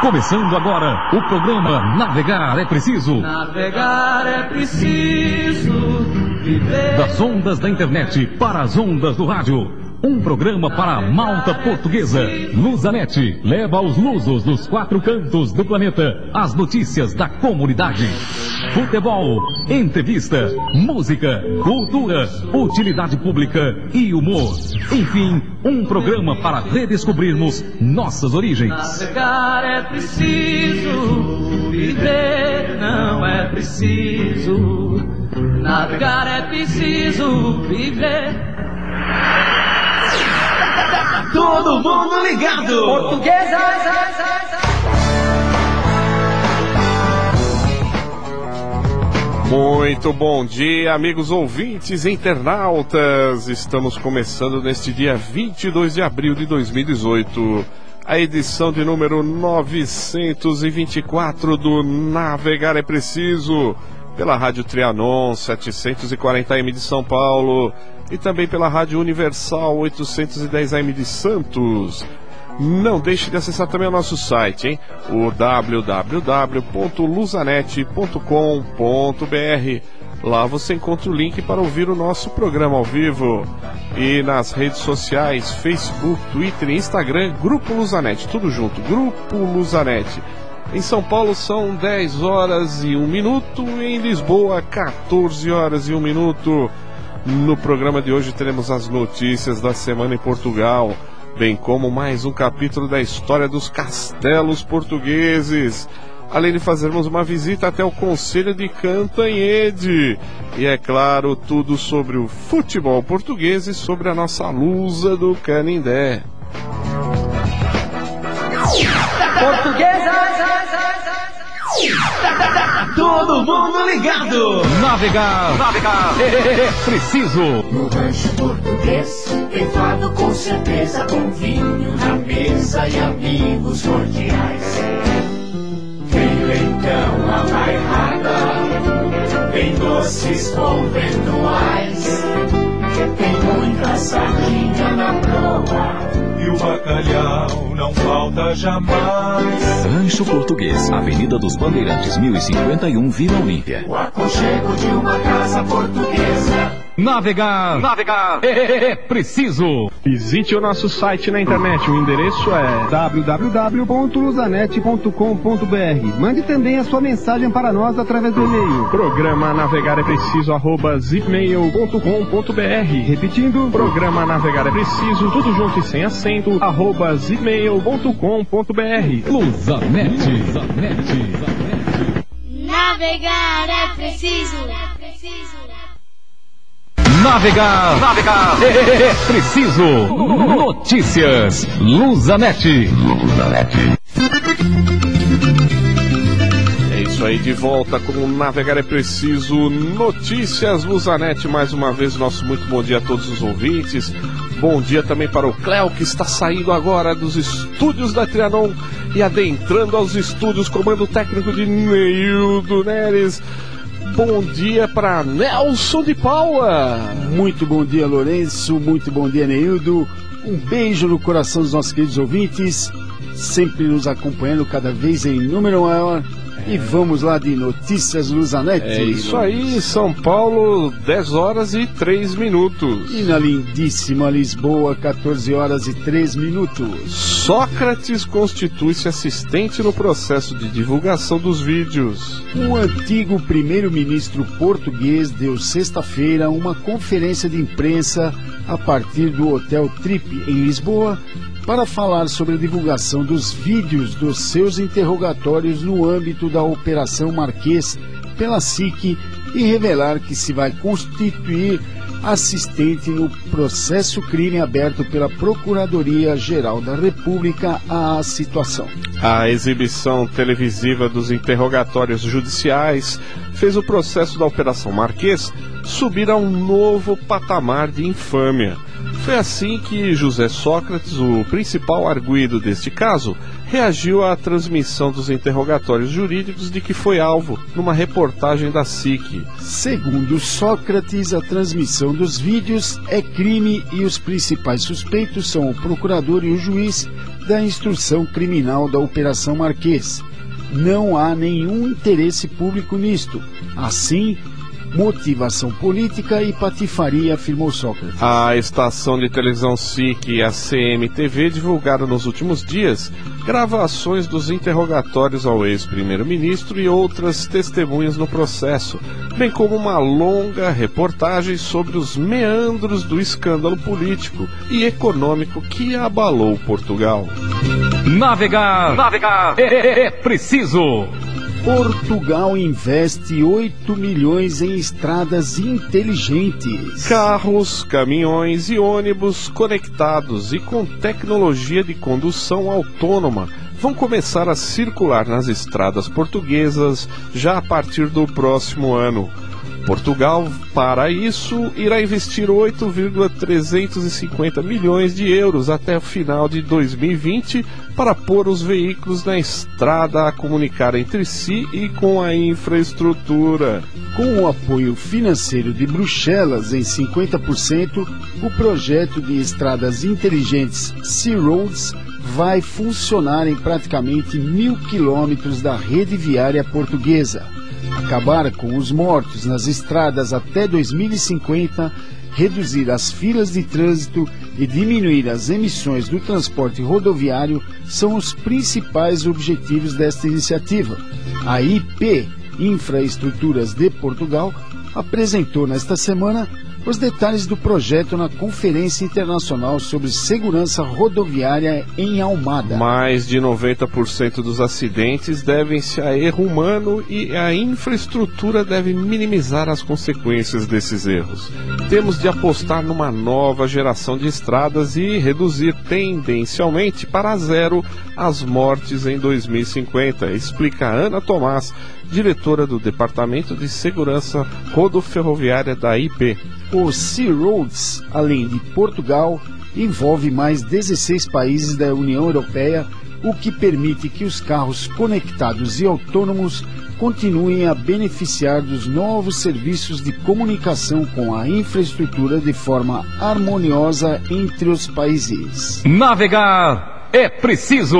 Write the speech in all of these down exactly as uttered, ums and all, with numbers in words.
Começando agora o programa Navegar é Preciso. Navegar é preciso viver. Das ondas da internet para as ondas do rádio. Um programa para a malta portuguesa. Lusanet leva aos lusos dos quatro cantos do planeta as notícias da comunidade. Futebol, entrevista, música, cultura, utilidade pública e humor. Enfim, um programa para redescobrirmos nossas origens. Navegar é preciso, viver não é preciso. Navegar é preciso, viver. Todo mundo ligado! Portuguesa! Muito bom dia, amigos ouvintes e internautas! Estamos começando neste dia vinte e dois de abril de dois mil e dezoito, a edição de número novecentos e vinte e quatro do Navegar é Preciso, pela Rádio Trianon setecentos e quarenta A M de São Paulo e também pela Rádio Universal oitocentos e dez A M de Santos. Não deixe de acessar também o nosso site, hein? O w w w ponto lusanet ponto com ponto b r. Lá você encontra o link para ouvir o nosso programa ao vivo. E nas redes sociais, Facebook, Twitter e Instagram, Grupo Lusanet, tudo junto, Grupo Lusanet. Em São Paulo são dez horas e um minuto, em Lisboa quatorze horas e um minuto. No programa de hoje teremos as notícias da semana em Portugal, bem como mais um capítulo da história dos castelos portugueses, além de fazermos uma visita até o Conselho de Cantanhede. E é claro, tudo sobre o futebol português e sobre a nossa lusa do Canindé. Portuguesa! Todo mundo ligado! Navegar, navegar é, é preciso. No rancho português, levado com certeza, com vinho na mesa e amigos cordiais. Tem leitão a bairrada, tem doces conventuais, tem muita sardinha na proa. E o bacalhau não falta jamais. Rancho Português, Avenida dos Bandeirantes, mil e cinquenta e um, Vila Olímpia. O aconchego de uma casa portuguesa. Navegar, navegar é, é preciso. Visite o nosso site na internet, o endereço é w w w ponto lusanet ponto com ponto b r. Mande também a sua mensagem para nós através do e-mail. Programa Navegar é Preciso, arroba zipmail ponto com ponto b r. Repetindo, Programa Navegar é Preciso, tudo junto e sem acento, arroba zipmail ponto com ponto b r. Lusanet, Lusanet. Navegar é preciso. É preciso. Navegar, navegar é, é preciso. Notícias Lusanet. Lusanet. É isso aí, de volta com o Navegar é Preciso, Notícias Lusanet. Mais uma vez, nosso muito bom dia a todos os ouvintes. Bom dia também para o Cléo, que está saindo agora dos estúdios da Trianon e adentrando aos estúdios, comando técnico de Neildo Neres. Bom dia para Nelson de Paula. Muito bom dia, Lourenço. Muito bom dia, Neildo. Um beijo no coração dos nossos queridos ouvintes, sempre nos acompanhando cada vez em número maior. E vamos lá de Notícias Lusanet. É isso aí, São Paulo, dez horas e três minutos. E na lindíssima Lisboa, quatorze horas e três minutos. Sócrates constitui-se assistente no processo de divulgação dos vídeos. O antigo primeiro-ministro português deu sexta-feira uma conferência de imprensa a partir do Hotel Trip em Lisboa para falar sobre a divulgação dos vídeos dos seus interrogatórios no âmbito da Operação Marquês pela S I C e revelar que se vai constituir assistente no processo crime aberto pela Procuradoria-Geral da República à situação. A exibição televisiva dos interrogatórios judiciais fez o processo da Operação Marquês subir a um novo patamar de infâmia. Foi assim que José Sócrates, o principal arguido deste caso, reagiu à transmissão dos interrogatórios jurídicos de que foi alvo numa reportagem da S I C. Segundo Sócrates, a transmissão dos vídeos é crime e os principais suspeitos são o procurador e o juiz da instrução criminal da Operação Marquês. Não há nenhum interesse público nisto. Assim, motivação política e patifaria, afirmou Sócrates. A estação de televisão S I C e a C M T V divulgaram nos últimos dias gravações dos interrogatórios ao ex-primeiro-ministro e outras testemunhas no processo, bem como uma longa reportagem sobre os meandros do escândalo político e econômico que abalou Portugal. Navegar, navegar é, é preciso. Portugal investe oito milhões em estradas inteligentes. Carros, caminhões e ônibus conectados e com tecnologia de condução autônoma vão começar a circular nas estradas portuguesas já a partir do próximo ano. Portugal, para isso, irá investir oito vírgula trezentos e cinquenta milhões de euros até o final de dois mil e vinte para pôr os veículos na estrada a comunicar entre si e com a infraestrutura. Com o apoio financeiro de Bruxelas em cinquenta por cento, o projeto de estradas inteligentes Sea Roads vai funcionar em praticamente mil quilômetros da rede viária portuguesa. Acabar com os mortos nas estradas até dois mil e cinquenta, reduzir as filas de trânsito e diminuir as emissões do transporte rodoviário são os principais objetivos desta iniciativa. A I P, Infraestruturas de Portugal, apresentou nesta semana os detalhes do projeto na Conferência Internacional sobre Segurança Rodoviária em Almada. Mais de noventa por cento dos acidentes devem-se a erro humano e a infraestrutura deve minimizar as consequências desses erros. Temos de apostar numa nova geração de estradas e reduzir tendencialmente para zero as mortes em dois mil e cinquenta, explica Ana Tomás, diretora do Departamento de Segurança Rodoferroviária da I P. O Sea Roads, além de Portugal, envolve mais dezesseis países da União Europeia, o que permite que os carros conectados e autônomos continuem a beneficiar dos novos serviços de comunicação com a infraestrutura de forma harmoniosa entre os países. Navegar é preciso.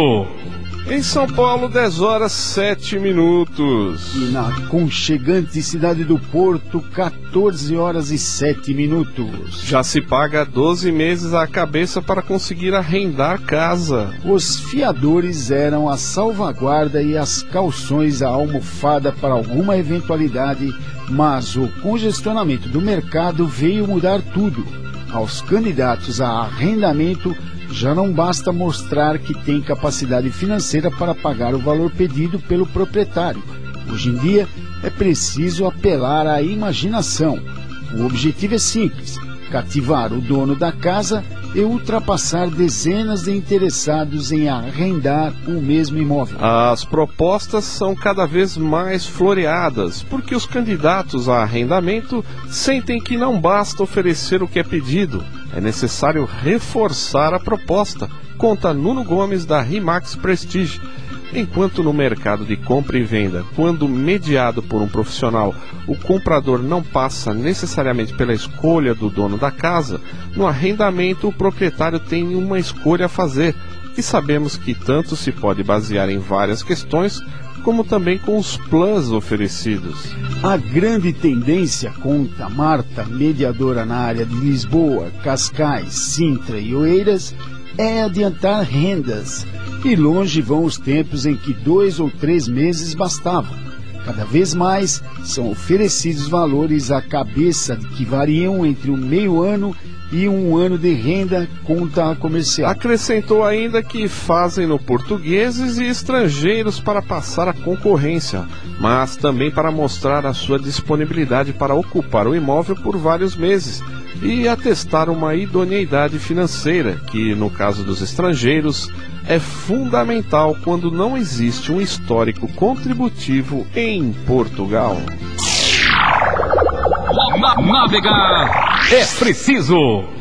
Em São Paulo, dez horas sete minutos. E na aconchegante cidade do Porto, quatorze horas e sete minutos. Já se paga doze meses à cabeça para conseguir arrendar casa. Os fiadores eram a salvaguarda e as calções à almofada para alguma eventualidade, mas o congestionamento do mercado veio mudar tudo. Aos candidatos a arrendamento, já não basta mostrar que tem capacidade financeira para pagar o valor pedido pelo proprietário. Hoje em dia, é preciso apelar à imaginação. O objetivo é simples: cativar o dono da casa e ultrapassar dezenas de interessados em arrendar o mesmo imóvel. As propostas são cada vez mais floreadas, porque os candidatos a arrendamento sentem que não basta oferecer o que é pedido. É necessário reforçar a proposta, conta Nuno Gomes da Rimax Prestige. Enquanto no mercado de compra e venda, quando mediado por um profissional, o comprador não passa necessariamente pela escolha do dono da casa, no arrendamento o proprietário tem uma escolha a fazer, e sabemos que tanto se pode basear em várias questões, como também com os planos oferecidos. A grande tendência, conta Marta, mediadora na área de Lisboa, Cascais, Sintra e Oeiras, é adiantar rendas. E longe vão os tempos em que dois ou três meses bastavam. Cada vez mais são oferecidos valores à cabeça que variam entre um meio ano e um ano de renda, conta a comercial. Acrescentou ainda que fazem-no portugueses e estrangeiros para passar a concorrência, mas também para mostrar a sua disponibilidade para ocupar o imóvel por vários meses e atestar uma idoneidade financeira, que no caso dos estrangeiros é fundamental quando não existe um histórico contributivo em Portugal. Navegar é preciso.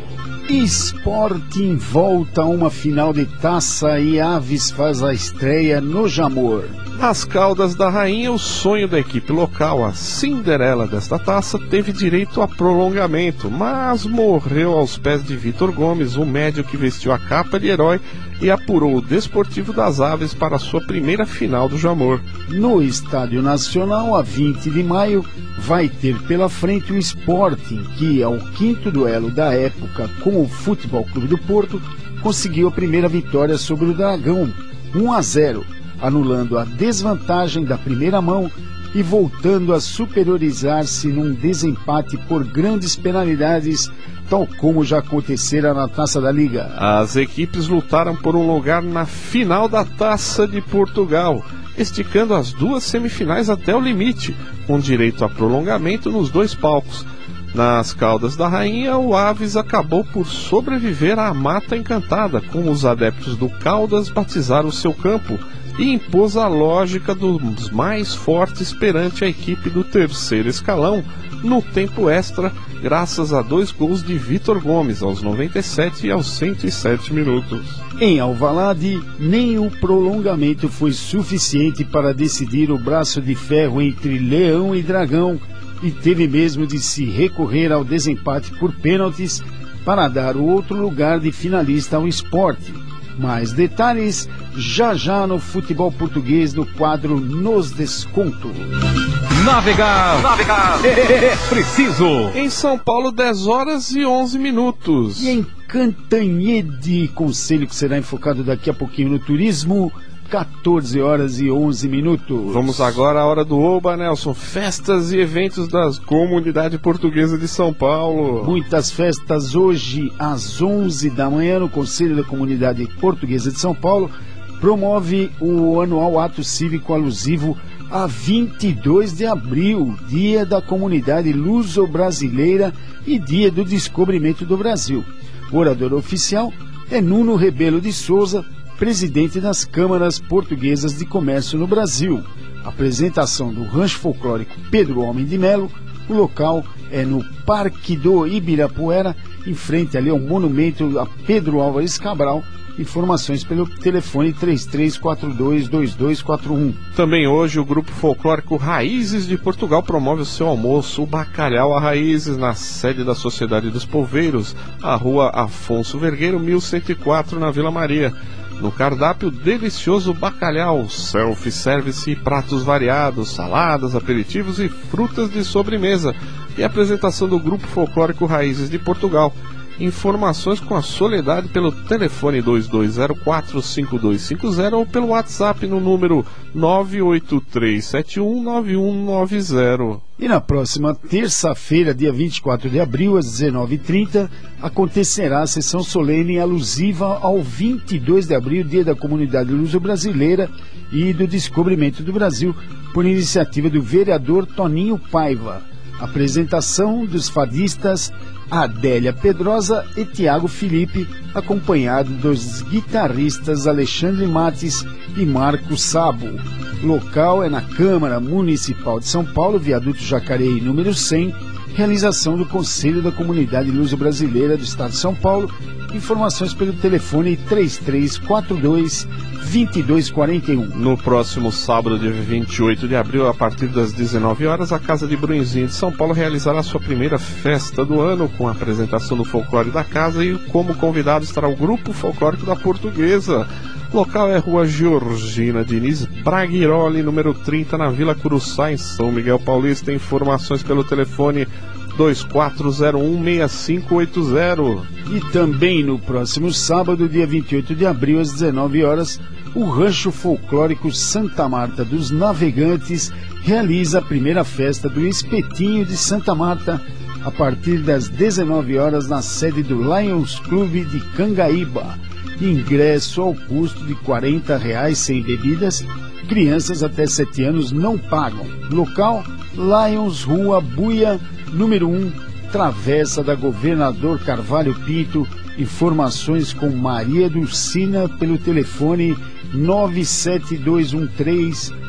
Sporting volta a uma final de taça e Aves faz a estreia no Jamor. Nas Caldas da Rainha, o sonho da equipe local, a Cinderela desta taça, teve direito a prolongamento, mas morreu aos pés de Vitor Gomes, o médio que vestiu a capa de herói e apurou o Desportivo das Aves para a sua primeira final do Jamor. No Estádio Nacional, a vinte de maio, vai ter pela frente o Sporting, que, ao quinto duelo da época com o Futebol Clube do Porto, conseguiu a primeira vitória sobre o Dragão, um a zero, anulando a desvantagem da primeira mão e voltando a superiorizar-se num desempate por grandes penalidades, tal como já acontecera na Taça da Liga. As equipes lutaram por um lugar na final da Taça de Portugal, esticando as duas semifinais até o limite, com direito a prolongamento nos dois palcos. Nas Caldas da Rainha, o Aves acabou por sobreviver à Mata Encantada, como os adeptos do Caldas batizaram o seu campo, e impôs a lógica dos mais fortes perante a equipe do terceiro escalão no tempo extra, graças a dois gols de Vitor Gomes aos noventa e sete e aos cento e sete minutos. Em Alvalade, nem o prolongamento foi suficiente para decidir o braço de ferro entre Leão e Dragão, e teve mesmo de se recorrer ao desempate por pênaltis para dar o outro lugar de finalista ao Sport. Mais detalhes já já no futebol português no quadro Nos Desconto. Navegar, navegar é, é preciso. Em São Paulo, dez horas e onze minutos. E em Cantanhede, conselho que será enfocado daqui a pouquinho no turismo, quatorze horas e onze minutos. Vamos agora à hora do Oba, Nelson. Festas e eventos da comunidade portuguesa de São Paulo. Muitas festas hoje às onze da manhã no Conselho da Comunidade Portuguesa de São Paulo. Promove o anual ato cívico alusivo a vinte e dois de abril, Dia da Comunidade Luso-Brasileira e Dia do Descobrimento do Brasil. O orador oficial é Nuno Rebelo de Souza, presidente das Câmaras Portuguesas de Comércio no Brasil. Apresentação do Rancho Folclórico Pedro Homem de Melo. O local é no Parque do Ibirapuera, em frente ali ao monumento a Pedro Álvares Cabral. Informações pelo telefone três três quatro dois, dois dois quatro um. Também hoje o Grupo Folclórico Raízes de Portugal promove o seu almoço, o Bacalhau a Raízes, na sede da Sociedade dos Polveiros, a rua Afonso Vergueiro, mil cento e quatro, na Vila Maria. No cardápio, delicioso bacalhau, self-service e pratos variados, saladas, aperitivos e frutas de sobremesa. E a apresentação do Grupo Folclórico Raízes de Portugal. Informações com a Soledade pelo telefone dois dois zero quatro, cinco dois cinco zero ou pelo WhatsApp no número nove oito três sete um, nove um nove zero. E na próxima terça-feira, dia vinte e quatro de abril, às dezenove e trinta, acontecerá a sessão solene alusiva ao vinte e dois de abril, Dia da Comunidade Luso-Brasileira e do Descobrimento do Brasil, por iniciativa do vereador Toninho Paiva. Apresentação dos fadistas Adélia Pedrosa e Tiago Felipe, acompanhado dos guitarristas Alexandre Mates e Marco Sabo. Local é na Câmara Municipal de São Paulo, Viaduto Jacareí, número cem, realização do Conselho da Comunidade Luso-Brasileira do Estado de São Paulo. Informações pelo telefone três três quatro dois, dois dois quatro um. No próximo sábado, dia vinte e oito de abril, a partir das dezenove horas, a Casa de Brunzinho de São Paulo realizará sua primeira festa do ano, com a apresentação do folclore da casa, e como convidado estará o Grupo Folclórico da Portuguesa. Local é Rua Georgina Diniz Braguiroli, número trinta, na Vila Curuçá, em São Miguel Paulista. Informações pelo telefone dois quatro zero um, seis cinco oito zero. E também no próximo sábado, dia vinte e oito de abril, às dezenove horas, o Rancho Folclórico Santa Marta dos Navegantes realiza a primeira festa do Espetinho de Santa Marta, a partir das dezenove horas, na sede do Lions Clube de Cangaíba. Ingresso ao custo de quarenta reais sem bebidas. Crianças até sete anos não pagam. Local, Lions, Rua Buia, número um, Travessa da Governador Carvalho Pinto. Informações com Maria Dulcina pelo telefone nove sete dois um três,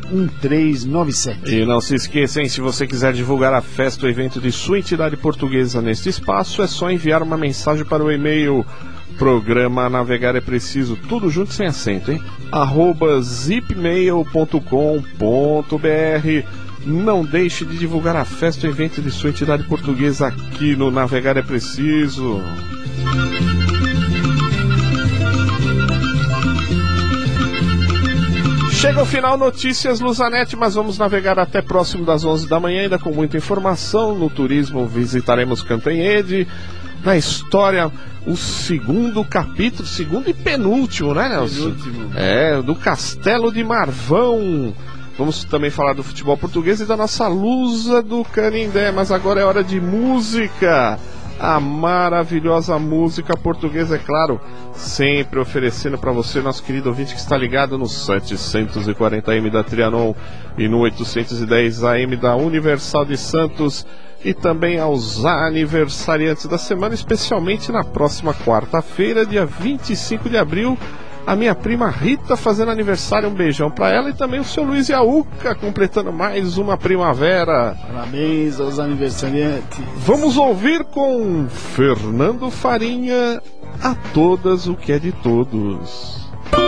um três nove sete. E não se esqueça, hein, se você quiser divulgar a festa ou evento de sua entidade portuguesa neste espaço, é só enviar uma mensagem para o e-mail Programa Navegar é Preciso, tudo junto sem acento, hein? arroba zipmail ponto com ponto br. Não deixe de divulgar a festa ou evento de sua entidade portuguesa aqui no Navegar é Preciso. Chega ao final, notícias Luzanet, mas vamos navegar até próximo das onze da manhã, ainda com muita informação. No turismo visitaremos Cantanhede. Na história, o segundo capítulo, segundo e penúltimo, né, Nelson? Penúltimo. É, do Castelo de Marvão. Vamos também falar do futebol português e da nossa Lusa do Canindé, mas agora é hora de música. A maravilhosa música portuguesa, é claro, sempre oferecendo para você, nosso querido ouvinte que está ligado no setecentos e quarenta A M da Trianon e no oitocentos e dez A M da Universal de Santos, e também aos aniversariantes da semana, especialmente na próxima quarta-feira, dia vinte e cinco de abril, a minha prima Rita fazendo aniversário, um beijão pra ela, e também o seu Luiz Iaúca completando mais uma primavera. Parabéns aos aniversariantes. Vamos ouvir com Fernando Farinha, A Todas o que é de Todos.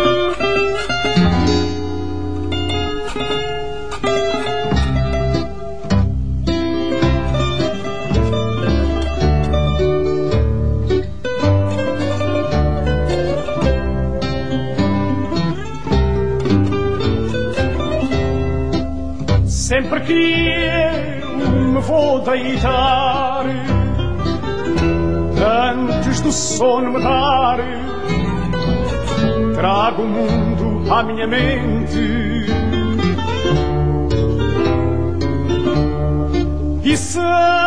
Sempre que eu me vou deitar, antes do sono me dar, trago o mundo à minha mente e, sem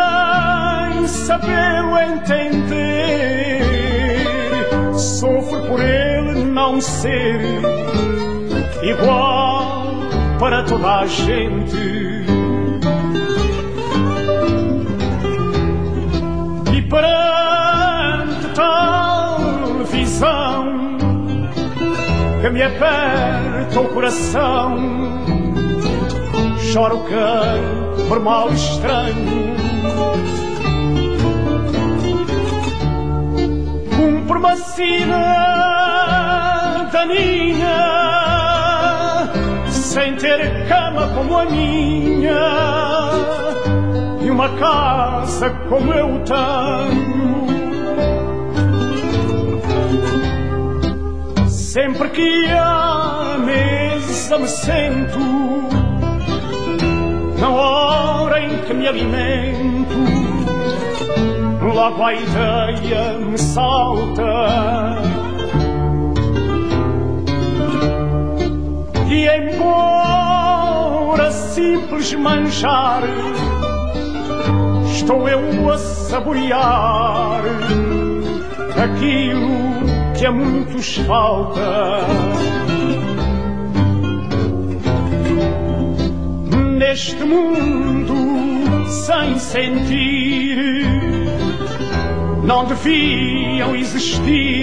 sabê-lo entender, sofro por ele não ser igual para toda a gente. E perante tal visão que me aperta o coração, choro quem por mal estranho cumpre uma cidadania sem ter cama como a minha e uma casa como eu tenho. Sempre que à mesa me sento, na hora em que me alimento, logo a ideia me salta. E embora simples manjar, estou eu a saborear aquilo que a muitos falta. Neste mundo sem sentir, não deviam existir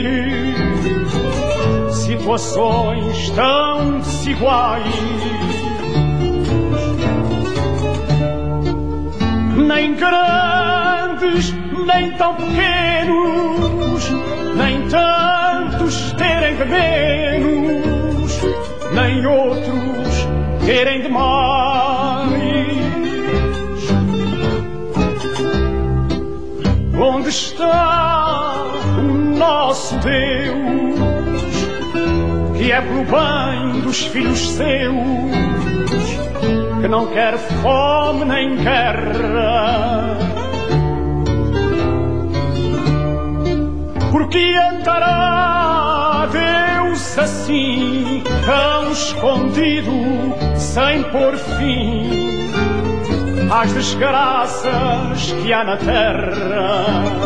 situações tão desiguais, nem grandes, nem tão pequenos, nem tantos terem de menos, nem outros terem de mais. Onde está o nosso Deus, que é pelo bem dos filhos seus, que não quer fome nem guerra? Porque andará Deus assim, tão escondido, sem pôr fim às desgraças que há na terra?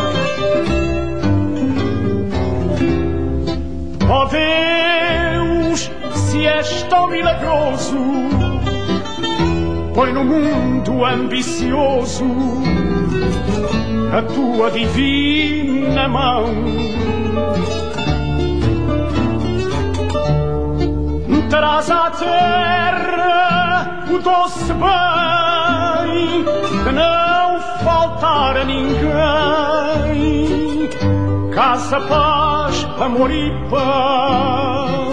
Ó Deus, se és tão milagroso, põe no mundo ambicioso a tua divina mão. Traz à terra o doce bem de não faltar a ninguém. Casa, paz, amor e pão.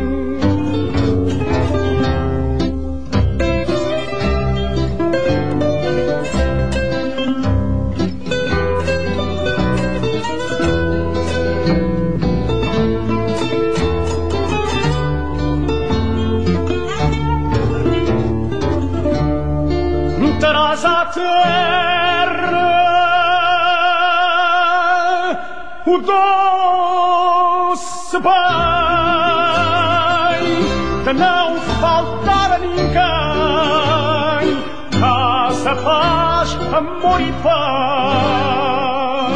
Traz à terra o doce bem de não faltar a ninguém. Casa, paz, amor e pão.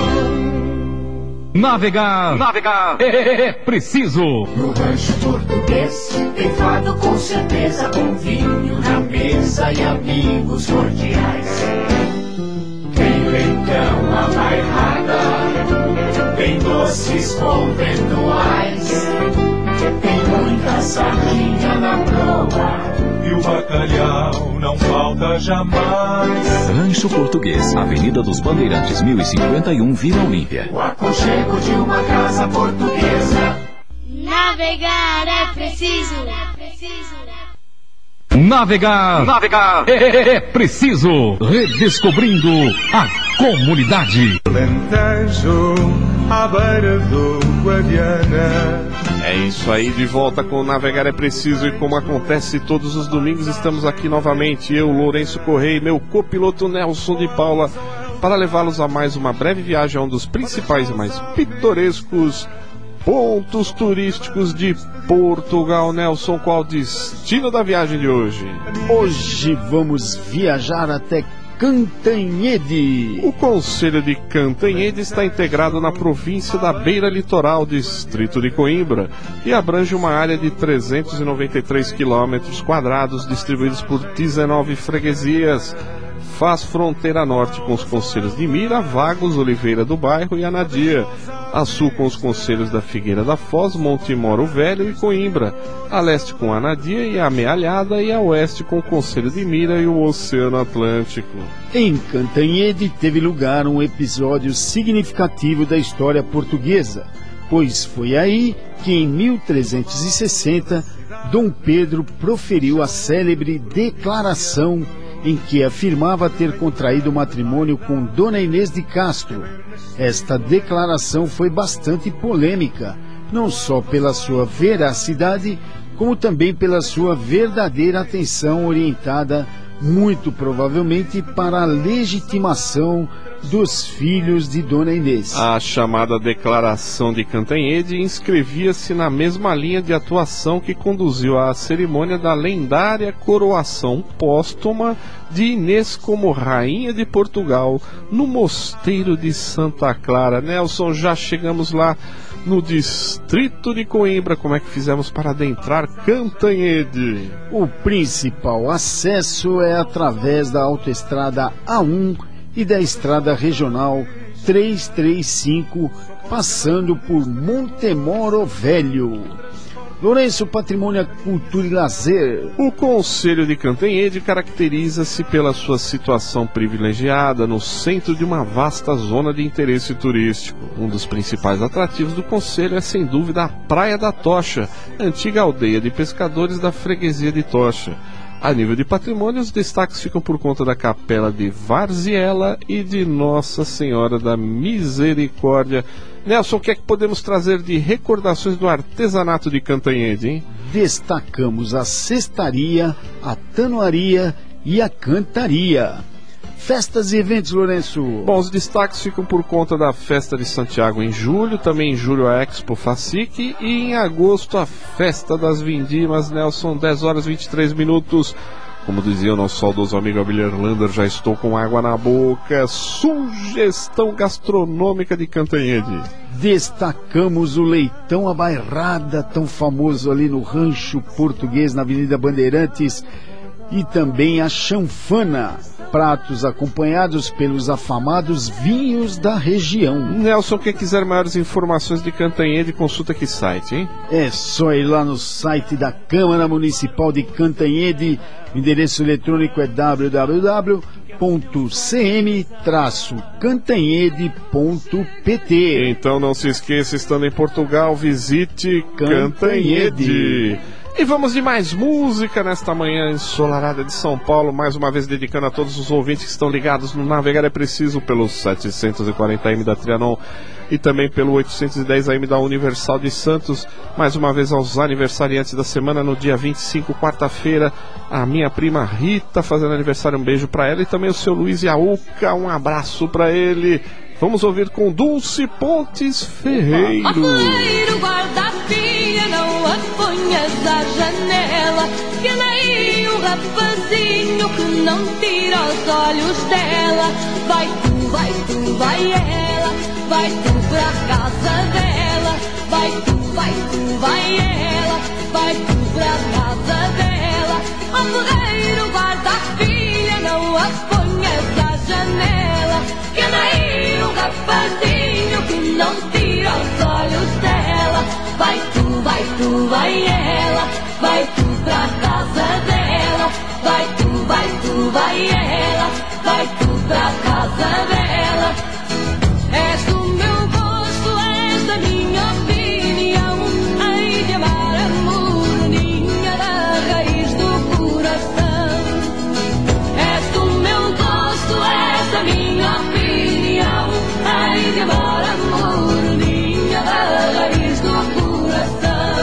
Navegar, navegar é, é preciso. No rancho português tem fado com certeza, com vinho na mesa e amigos cordiais. Tem leitão à bairrada, tem doces conventuais, tem muita sardinha na proa e o bacalhau não falta jamais. Rancho Português, Avenida dos Bandeirantes, mil e cinquenta e um, Vila Olímpia. O aconchego de uma casa portuguesa. Navegar é preciso. É preciso. Navegar, navegar é, é preciso. Redescobrindo a comunidade. Alentejo, à beira do Guadiana. É isso aí, de volta com o Navegar é Preciso, e como acontece todos os domingos, estamos aqui novamente, eu, Lourenço Correia, e meu copiloto Nelson de Paula, para levá-los a mais uma breve viagem a um dos principais e mais pitorescos pontos turísticos de Portugal. Nelson, qual o destino da viagem de hoje? Hoje vamos viajar até Cantanhede. O concelho de Cantanhede está integrado na província da Beira Litoral, distrito de Coimbra, e abrange uma área de trezentos e noventa e três quilômetros quadrados, distribuídos por dezenove freguesias. Faz fronteira norte com os concelhos de Mira, Vagos, Oliveira do Bairro e Anadia, a sul com os concelhos da Figueira da Foz, Montemoro Velho e Coimbra, a leste com Anadia e Amealhada, e a oeste com o concelho de Mira e o Oceano Atlântico. Em Cantanhede teve lugar um episódio significativo da história portuguesa, pois foi aí que em mil trezentos e sessenta Dom Pedro proferiu a célebre declaração em que afirmava ter contraído matrimônio com Dona Inês de Castro. Esta declaração foi bastante polêmica, não só pela sua veracidade, como também pela sua verdadeira atenção orientada, muito provavelmente, para a legitimação dos filhos de Dona Inês. A chamada Declaração de Cantanhede inscrevia-se na mesma linha de atuação que conduziu à cerimônia da lendária coroação póstuma de Inês como Rainha de Portugal no Mosteiro de Santa Clara. Nelson, já chegamos lá no distrito de Coimbra. Como é que fizemos para adentrar Cantanhede? O principal acesso é através da autoestrada A um e da estrada regional trezentos e trinta e cinco, passando por Montemoro Velho. Lourenço, patrimônio, cultura e lazer. O concelho de Cantanhede caracteriza-se pela sua situação privilegiada no centro de uma vasta zona de interesse turístico. Um dos principais atrativos do concelho é, sem dúvida, a Praia da Tocha, antiga aldeia de pescadores da freguesia de Tocha. A nível de patrimônio, os destaques ficam por conta da Capela de Varziela e de Nossa Senhora da Misericórdia. Nelson, o que é que podemos trazer de recordações do artesanato de Cantanhede, hein? Destacamos a cestaria, a tanoaria e a cantaria. Festas e eventos, Lourenço. Bom, os destaques ficam por conta da Festa de Santiago em julho, também em julho a Expo Facic e em agosto a Festa das Vindimas. Nelson, dez horas e vinte e três minutos. Como dizia o nosso saudoso amigo Abílio Lander, já estou com água na boca. Sugestão gastronômica de Cantanhede. Destacamos o leitão à bairrada, tão famoso ali no Rancho Português, na Avenida Bandeirantes, e também a chanfana. pratos acompanhados pelos afamados vinhos da região. Nelson, quem quiser maiores informações de Cantanhede, consulta que site, hein? É só ir lá no site da Câmara Municipal de Cantanhede. O endereço eletrônico é w w w ponto c m traço cantanhede ponto p t. Então não se esqueça, estando em Portugal, visite Cantanhede. Cantanhede. E vamos de mais música nesta manhã ensolarada de São Paulo, mais uma vez dedicando a todos os ouvintes que estão ligados no Navegar é Preciso pelo setecentos e quarenta A M da Trianon e também pelo oitocentos e dez A M da Universal de Santos. Mais uma vez aos aniversariantes da semana, no dia vinte e cinco, quarta-feira, a minha prima Rita fazendo aniversário, um beijo pra ela, e também o seu Luiz Iaúca, um abraço pra ele. Vamos ouvir com Dulce Pontes Ferreiro. Afueiro, guarda-pia, não a ponhas à janela, que ela é um rapazinho que não tira os olhos dela. Vai tu, vai tu, vai ela, vai tu pra casa dela. Vai tu, vai tu, vai ela, vai tu pra casa dela. Afueiro, guarda-pia, não a ponhas à janela, que ela é um rapazinho que não tira os olhos dela. Vai tu, vai tu, vai ela, vai tu pra casa dela. Vai tu, vai tu, vai ela, vai tu pra casa dela. És do meu gosto, és da minha opinião, hei de amar a moreninha da raiz do coração. És do meu gosto, és da minha opinião, hei de amar a moreninha da raiz do coração.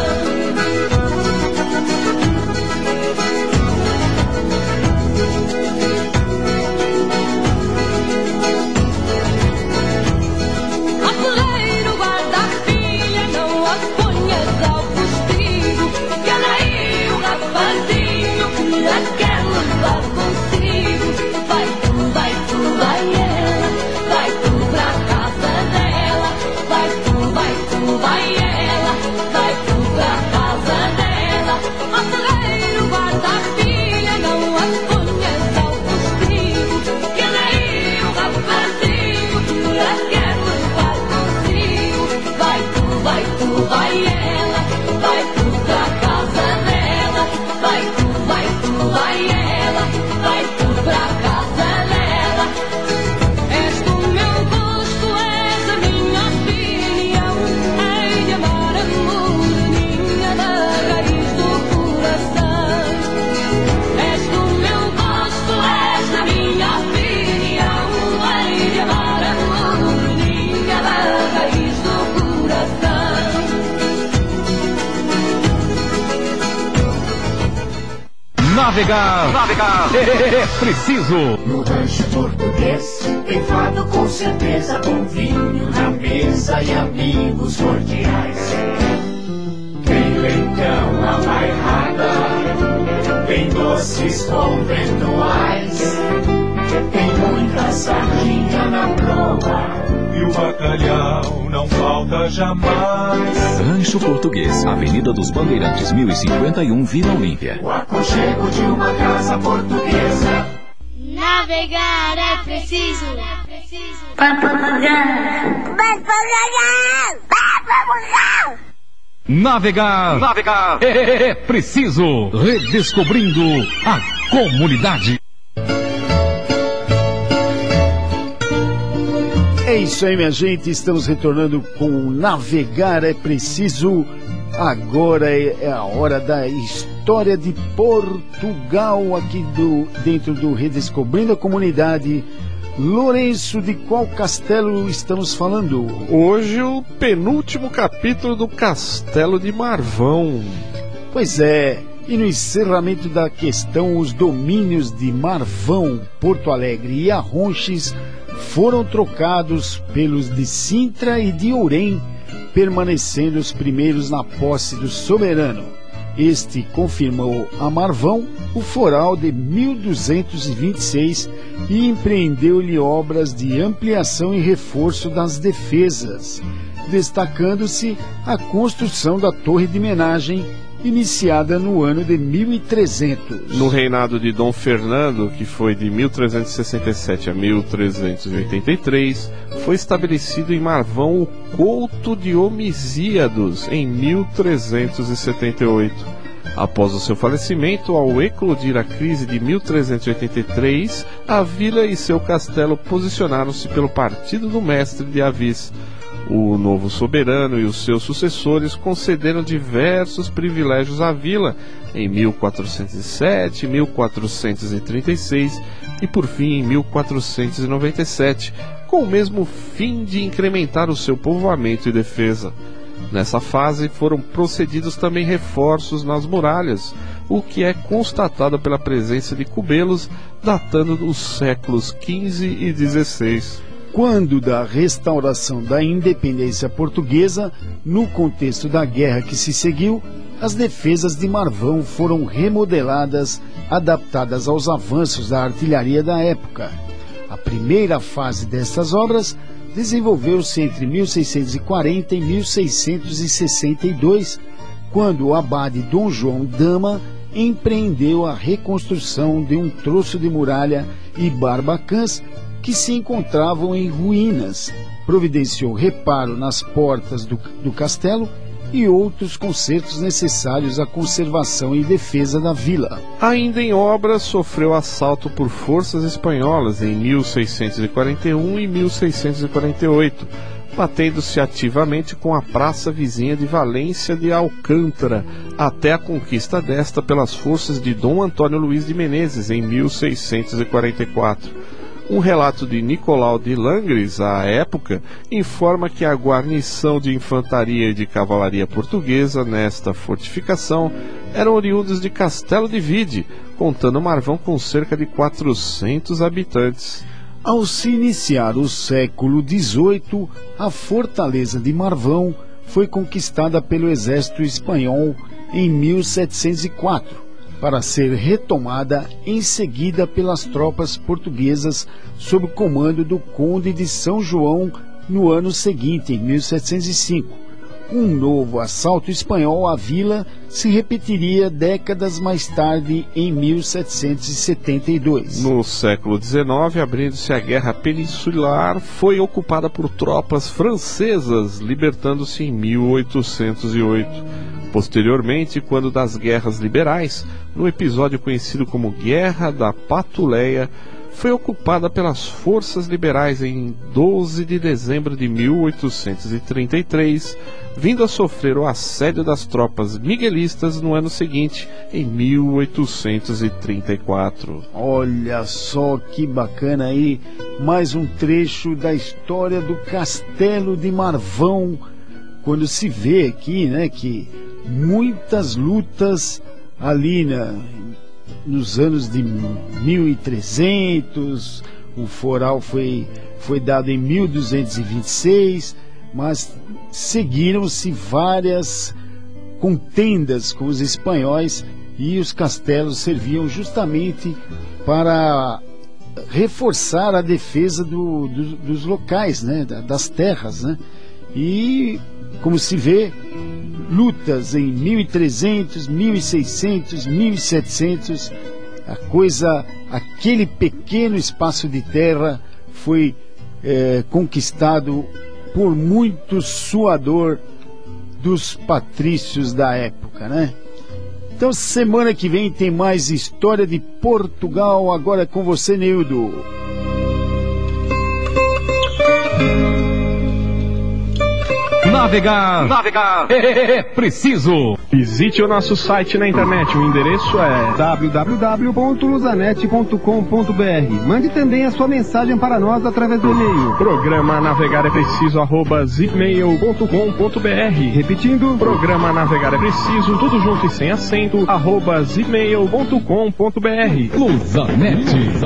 Afueiro, guarda-filha, não a ponhas ao postigo, que ela é um rapazinho que a quer levar consigo. Vai tu, vai tu, vai ela, vai tu pra casa dela. Vai tu, vai tu, vai ela, vai tu pra casa dela. Afueiro, guarda-filha, não a ponhas ao postigo, que ela é um rapazinho que a quer levar consigo. Vai tu, vai tu, vai ela, vai tu pra casa dela. Vai tu, vai tu, vai ela, vai tu pra casa dela. És do meu gosto, és a minha opinião, hei de amar a moreninha da raiz do coração. És do meu gosto, és a minha opinião, hei de amar a moreninha da raiz do coração. Navegar, navegar, é preciso. No rancho português tem fado com certeza, bom vinho na mesa e amigos cordiais. Tem leitão, a bairrada, tem doces conventuais, tem muita sardinha na proa e o bacalhau não falta jamais. Rancho Português, Avenida dos Bandeirantes, mil e cinquenta e um, Vila Olímpia. O aconchego de uma casa portuguesa. Navegar é preciso. Vai Portugal! Vai Portugal! Vai Portugal! Navegar, navegar é preciso. Redescobrindo a comunidade. É isso aí, minha gente, estamos retornando com o Navegar é Preciso. Agora é a hora da história de Portugal, aqui do, dentro do Redescobrindo a Comunidade. Lourenço, de qual castelo estamos falando? Hoje o penúltimo capítulo do Castelo de Marvão. Pois é, e no encerramento da questão, os domínios de Marvão, Porto Alegre e Arronches foram trocados pelos de Sintra e de Ourém, permanecendo os primeiros na posse do soberano. Este confirmou a Marvão o foral de mil duzentos e vinte e seis e empreendeu-lhe obras de ampliação e reforço das defesas, destacando-se a construção da Torre de Menagem iniciada no ano de mil e trezentos. No reinado de Dom Fernando, que foi de mil trezentos e sessenta e sete a mil trezentos e oitenta e três, foi estabelecido em Marvão o Couto de Homizíados em mil trezentos e setenta e oito. Após o seu falecimento, ao eclodir a crise de mil trezentos e oitenta e três, a vila e seu castelo posicionaram-se pelo partido do mestre de Avis. O novo soberano e os seus sucessores concederam diversos privilégios à vila em mil quatrocentos e sete, mil quatrocentos e trinta e seis e por fim em mil quatrocentos e noventa e sete, com o mesmo fim de incrementar o seu povoamento e defesa. Nessa fase foram procedidos também reforços nas muralhas, o que é constatado pela presença de cubelos datando dos séculos quinze e dezesseis. Quando da restauração da independência portuguesa, no contexto da guerra que se seguiu, as defesas de Marvão foram remodeladas, adaptadas aos avanços da artilharia da época. A primeira fase destas obras desenvolveu-se entre mil seiscentos e quarenta e mil seiscentos e sessenta e dois, quando o abade Dom João Dama empreendeu a reconstrução de um troço de muralha e barbacãs que se encontravam em ruínas, providenciou reparo nas portas do, do castelo e outros consertos necessários à conservação e defesa da vila. Ainda em obras, sofreu assalto por forças espanholas em mil seiscentos e quarenta e um e mil seiscentos e quarenta e oito, batendo-se ativamente com a praça vizinha de Valência de Alcântara, até a conquista desta pelas forças de Dom Antônio Luís de Menezes em mil seiscentos e quarenta e quatro. Um relato de Nicolau de Langres, à época, informa que a guarnição de infantaria e de cavalaria portuguesa nesta fortificação eram oriundos de Castelo de Vide, contando Marvão com cerca de quatrocentos habitantes. Ao se iniciar o século dezoito, a fortaleza de Marvão foi conquistada pelo exército espanhol em mil setecentos e quatro. Para ser retomada em seguida pelas tropas portuguesas sob o comando do Conde de São João no ano seguinte, em mil setecentos e cinco. Um novo assalto espanhol à vila se repetiria décadas mais tarde, em mil setecentos e setenta e dois. No século dezenove, abrindo-se a Guerra Peninsular, foi ocupada por tropas francesas, libertando-se em mil oitocentos e oito. Posteriormente, quando das Guerras Liberais, no episódio conhecido como Guerra da Patuleia, foi ocupada pelas forças liberais em doze de dezembro de mil oitocentos e trinta e três, vindo a sofrer o assédio das tropas miguelistas no ano seguinte, em mil oitocentos e trinta e quatro. Olha só que bacana aí, mais um trecho da história do Castelo de Marvão, quando se vê aqui, né, que muitas lutas ali na, nos anos de mil e trezentos, o foral foi, foi dado em mil duzentos e vinte e seis, mas seguiram-se várias contendas com os espanhóis e os castelos serviam justamente para reforçar a defesa do, do, dos locais, né, das terras, né? E, como se vê, lutas em mil e trezentos, mil e seiscentos, mil e setecentos, a coisa, aquele pequeno espaço de terra foi é, conquistado por muito suador dos patrícios da época, né? Então, semana que vem tem mais história de Portugal, agora com você, Nildo. Navegar, navegar é preciso. Visite o nosso site na internet, o endereço é w w w ponto luzanet ponto com ponto b r. Mande também a sua mensagem para nós através do e-mail programa navegar é preciso arroba zipmail ponto com ponto b r. Repetindo, programa navegar é preciso, tudo junto e sem acento, arroba zipmail ponto com ponto b r. Luzanet,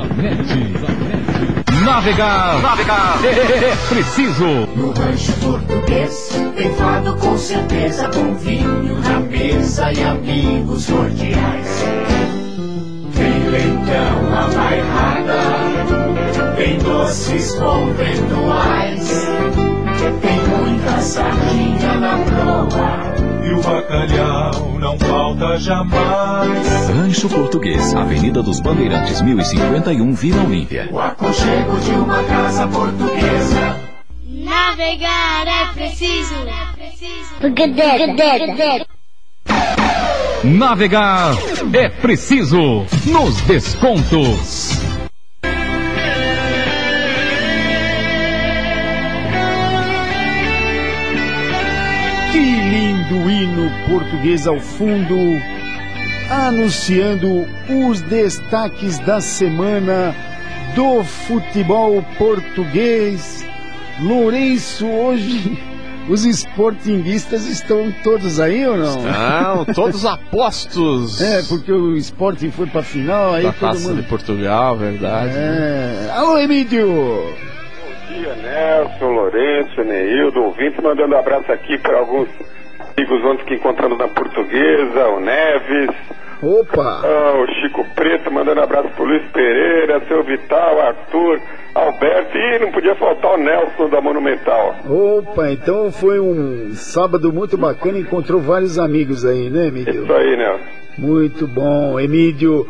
navegar, navegar é preciso. No rancho português tem fado com certeza, com vinho na mesa e amigos cordiais. Tem leitão a bairrada, tem doces conventuais, tem muita sardinha na proa e o bacalhau não falta. falta jamais. Rancho Português, Avenida dos Bandeirantes, mil e cinquenta e um, Vila Olímpia. O aconchego de uma casa portuguesa. Navegar é preciso. Porque deve, deve, deve. Navegar é preciso nos descontos. Que lindo hino português ao fundo, anunciando os destaques da semana do futebol português. Lourenço, hoje os sportinguistas estão todos aí ou não? Não, todos apostos. É, porque o Sporting foi pra final, aí da todo Taça mundo... de Portugal, verdade. É. Né? Alô, Emílio! Bom dia, Nelson, Lourenço, Neildo, ouvinte, mandando um abraço aqui para alguns amigos ontem que encontramos na Portuguesa, o Neves. Opa! Ah, o Chico Preto, mandando um abraço pro Luiz Pereira, seu Vital, Arthur, Alberto, e não podia faltar o Nelson da Monumental. Opa, então foi um sábado muito bacana, encontrou vários amigos aí, né, Emílio? Isso aí, Nelson. Muito bom, Emílio.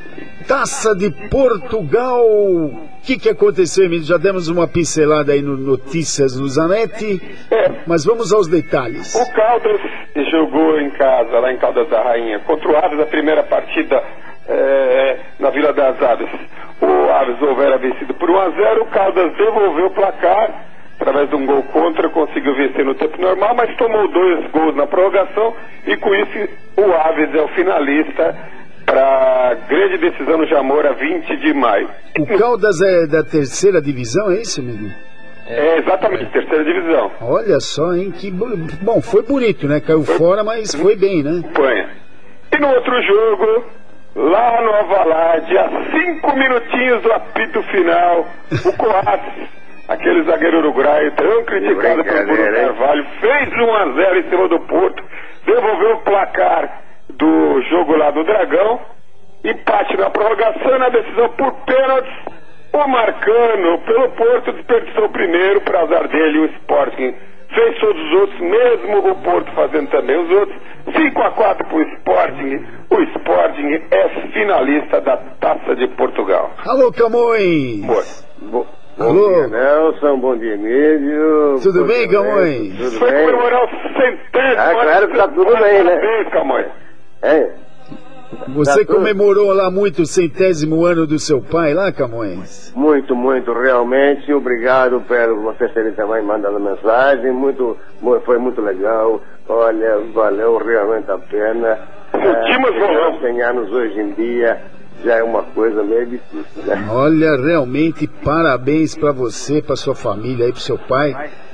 Taça de Portugal. O que, que aconteceu, Emílio? Já demos uma pincelada aí no Notícias no Zanetti, é. Mas vamos aos detalhes. O Caldas jogou em casa, lá em Caldas da Rainha, contra o Aves, a primeira partida é, na Vila das Aves. O Aves houvera vencido por um a zero, o Caldas devolveu o placar, através de um gol contra, conseguiu vencer no tempo normal, mas tomou dois gols na prorrogação, e com isso o Aves é o finalista para a grande decisão no Jamora, vinte de maio. O Caldas é da terceira divisão, é isso, Emílio? É, exatamente, terceira divisão. Olha só, hein, que bom, foi bonito, né? Caiu foi... fora, mas foi bem, né? Foi. E no outro jogo, lá no Avalade, a cinco minutinhos do apito final, o Coates, aquele zagueiro uruguaio tão criticado por Bruno Carvalho, fez um a zero em cima do Porto, devolveu o placar do jogo lá do Dragão, empate na prorrogação, na decisão por pênaltis. O Marcano, pelo Porto, desperdiçou o primeiro, para azar dele, o Sporting fez todos os outros, mesmo o Porto fazendo também os outros. cinco a quatro para o Sporting. O Sporting é finalista da Taça de Portugal. Alô, Camões! Boa. Bo Alô. Bom dia, Nelson. Bom dia, Emílio. Tudo bem, Camões? Tudo Foi bem? Foi comemorar o centésimo. Ah, claro que tá tudo bem, né? Parabéns, Camões. É. Você tá comemorou tudo... lá muito o centésimo ano do seu pai, lá, Camões? Muito, muito, realmente. Obrigado pelo vocês terem também mandado mensagem. Muito, foi muito legal. Olha, valeu realmente a pena. Sentimos, cem anos hoje em dia já é uma coisa meio difícil, né? Olha, realmente, parabéns para você, para sua família, aí, para seu pai.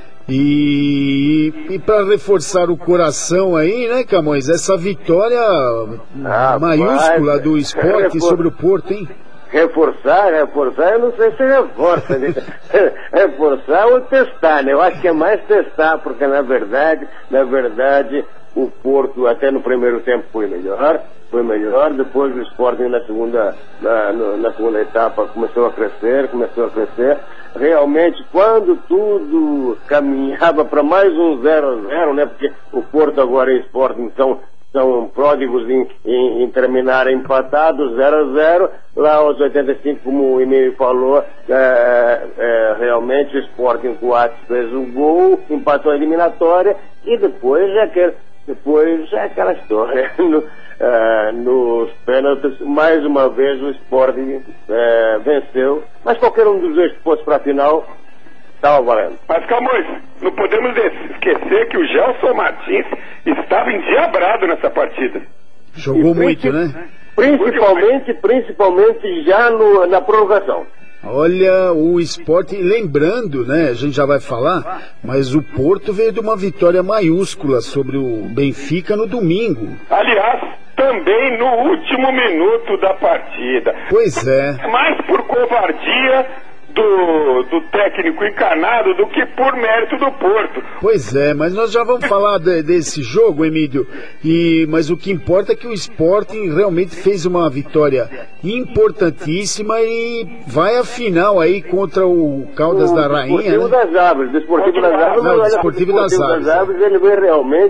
E, e para reforçar o coração aí, né, Camões? Essa vitória ah, maiúscula pai, do Sporting refor... sobre o Porto, hein? Reforçar, reforçar, eu não sei se reforça, né? Reforçar ou testar, né? Eu acho que é mais testar, porque na verdade, na verdade, o Porto até no primeiro tempo foi melhor, foi melhor, depois o Sporting na segunda, na, na segunda etapa começou a crescer, começou a crescer. Realmente, quando tudo caminhava para mais um zero a zero, né? Porque o Porto agora e o Sporting são, são pródigos em, em, em terminar empatados, zero a zero. Lá aos oitenta e cinco, como o Emílio falou, é, é, realmente o Sporting com o Atos fez o gol, empatou a eliminatória, e depois já que, depois já aquela história. No, Uh, nos pênaltis, mais uma vez o Sporting uh, venceu, mas qualquer um dos dois que fosse para a final estava valendo. Mas Camões, não podemos esquecer que o Gelson Martins estava endiabrado nessa partida. Jogou muito, né? Principalmente, principalmente já no, na prorrogação. Olha, o Sporting, lembrando, né, a gente já vai falar, mas o Porto veio de uma vitória maiúscula sobre o Benfica no domingo. Aliás, também no último minuto da partida. Pois é. Mais por covardia do, do técnico encarnado do que por mérito do Porto. Pois é, mas nós já vamos falar de, desse jogo, Emílio, e, mas o que importa é que o Sporting realmente fez uma vitória importantíssima e vai à final aí contra o Caldas o da Rainha, Desportivo né? das Aves, Desportivo das Aves, não, Desportivo das Aves. das Aves, ele veio realmente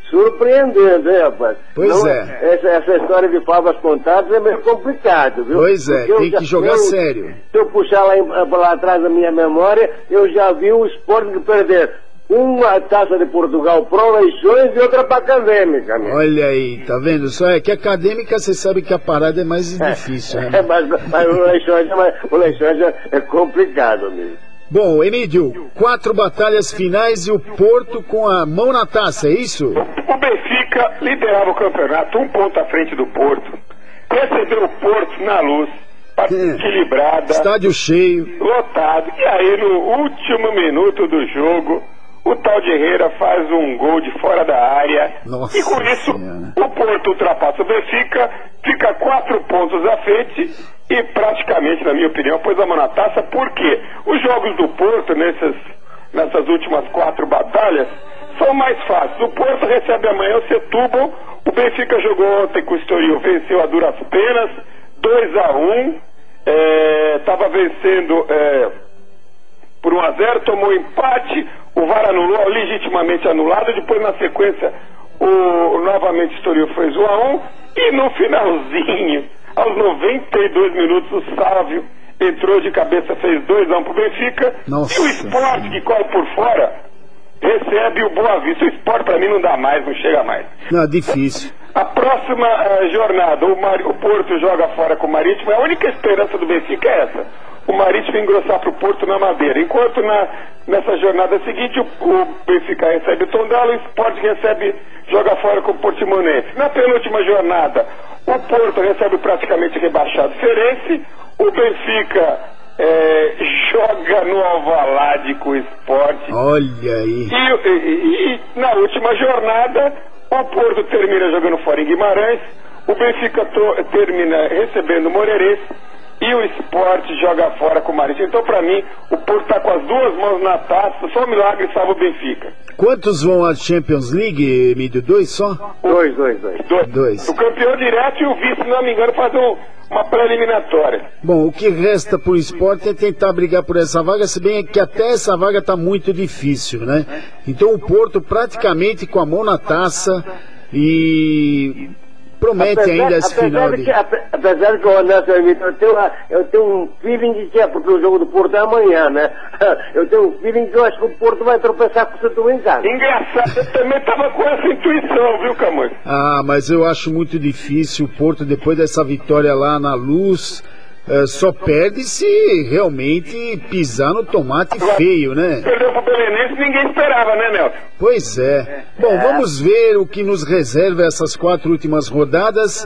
surpreendendo, hein, rapaz? Pois Não, é. Essa, essa história de favas contadas é meio complicado, viu? Pois é, Porque tem já- que jogar eu, sério. Se eu puxar lá, em- lá atrás da minha memória, eu já vi o Sporting perder uma taça de Portugal pro Leixões e outra pra Acadêmica, meu. Olha aí, tá vendo? Só é que acadêmica você sabe que a parada é mais difícil, É, né? mas, mas o Leixões, é mais- o Leixões é, é complicado mesmo. Bom, Emílio, quatro batalhas finais e o Porto com a mão na taça, é isso? O Benfica liderava o campeonato um ponto à frente do Porto. Recebeu o Porto na Luz, partida equilibrada, Estádio cheio. lotado. E aí, no último minuto do jogo, o tal de Herrera faz um gol de fora da área. Nossa e com isso, Senhora. o Porto ultrapassa o Benfica, fica quatro pontos à frente e praticamente, na minha opinião, pôs a mão na taça. Por quê? Os jogos do Porto, nesses, nessas últimas quatro batalhas, são mais fáceis. O Porto recebe amanhã o Setúbal. O Benfica jogou ontem com o Estoril, venceu a duras penas, dois a um. Estava vencendo é, por um a zero, tomou empate, o V A R anulou, legitimamente anulado. Depois, na sequência, o, o novamente Estoril fez um a um. E no finalzinho, aos noventa e dois minutos, o Sávio entrou de cabeça, fez dois a um pro Benfica. Nossa E o Sport, que corre por fora, recebe o Boa Vista. O Sport, pra mim, não dá mais, não chega mais. Não, difícil. A próxima eh, jornada, o, Mar... o Porto joga fora com o Marítimo. A única esperança do Benfica é essa: o Marítimo engrossar para o Porto na Madeira. Enquanto na... nessa jornada seguinte, o, o Benfica recebe o Tondela, o Sport recebe, joga fora com o Portimonense. Na penúltima jornada, o Porto recebe praticamente rebaixado Ferense. O Benfica eh, joga no Alvalade com o Sport. Olha aí. E, e- e na última jornada, o Porto termina jogando fora em Guimarães, o Benfica to- termina recebendo o Moreirense e o Sport joga fora com o Marítimo. Então, pra mim, o Porto tá com as duas mãos na taça, só um milagre salva o Benfica. Quantos vão à Champions League, Emílio? Dois só? Dois, dois, dois. Dois. Dois. O campeão direto e o vice, se não me engano, faz um, uma pré-eliminatória. Bom, o que resta pro esporte é tentar brigar por essa vaga, se bem que até essa vaga tá muito difícil, né? Então o Porto praticamente com a mão na taça e promete Apesar- ainda esse apesar final de de... que, ape- apesar de que, ô, Nelson Emílio, eu tenho, uma- eu tenho um feeling de que é porque o jogo do Porto é amanhã, né? Eu tenho um feeling que eu acho que o Porto vai tropeçar com o Setúbal em casa. Engraçado, eu também tava com essa intuição, viu, Camões? Ah, mas eu acho muito difícil o Porto, depois dessa vitória lá na Luz, eh, só perde se realmente pisar no tomate feio, né? Perdeu pro Belenense, ninguém esperava, né, Nelson? Pois é. Bom, vamos ver o que nos reserva essas quatro últimas rodadas.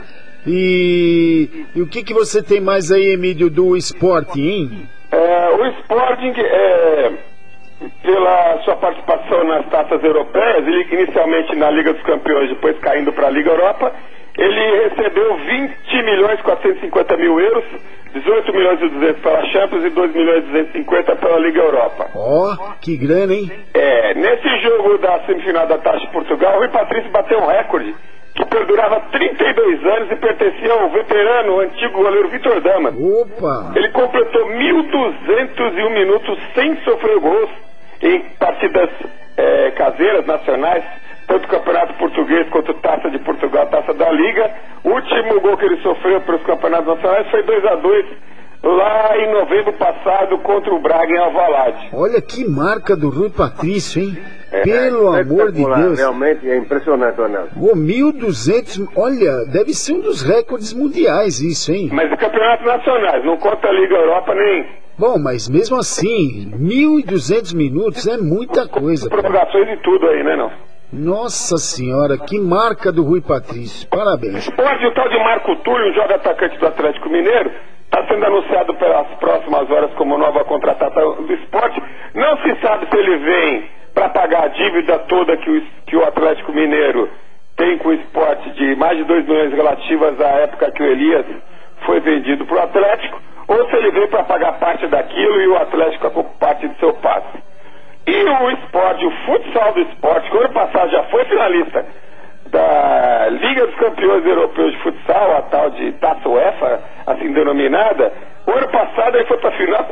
E, e o que, que você tem mais aí, Emílio, do Sporting, hein? É, o Sporting, é, pela sua participação nas taças europeias, ele inicialmente na Liga dos Campeões, depois caindo para a Liga Europa, ele recebeu vinte milhões e quatrocentos e cinquenta mil euros, dezoito milhões e duzentos pela Champions e dois milhões e duzentos e cinquenta pela Liga Europa. Ó, oh, que grana, hein? É, nesse jogo da semifinal da Taça de Portugal, o Rui Patrício bateu um recorde que perdurava trinta e dois anos e pertencia ao veterano, antigo goleiro Vitor Damas. Opa! Ele completou mil duzentos e um minutos sem sofrer gols em partidas é, caseiras, nacionais, tanto Campeonato Português quanto Taça de Portugal, Taça da Liga. O último gol que ele sofreu para os campeonatos nacionais foi dois a dois lá em novembro passado contra o Braga em Alvalade. Olha que marca do Rui Patrício, hein? É, Pelo é amor de espetacular, Deus. Realmente é impressionante, Ronaldo. Ô, mil e duzentos, olha, deve ser um dos recordes mundiais isso, hein? Mas o campeonato nacionais, não conta a Liga Europa nem... Bom, mas mesmo assim, mil e duzentos minutos é muita coisa. Prorrogações e tudo aí, né, não? Nossa senhora, que marca do Rui Patrício. Parabéns. Hoje o tal de Marco Túlio, um jovem atacante do Atlético Mineiro, está sendo anunciado pelas próximas horas como nova contratação do esporte. Não se sabe se ele vem para pagar a dívida toda que o, que o Atlético Mineiro tem com o esporte de mais de dois milhões relativas à época que o Elias foi vendido para o Atlético, ou se ele vem para pagar parte daquilo e o Atlético com parte de seu passe. E o esporte, o futsal do esporte, que ano passado já foi finalista da Liga dos Campeões Europeus de Futsal, a tal de Taça UEFA, assim denominada, o ano passado ele foi para a final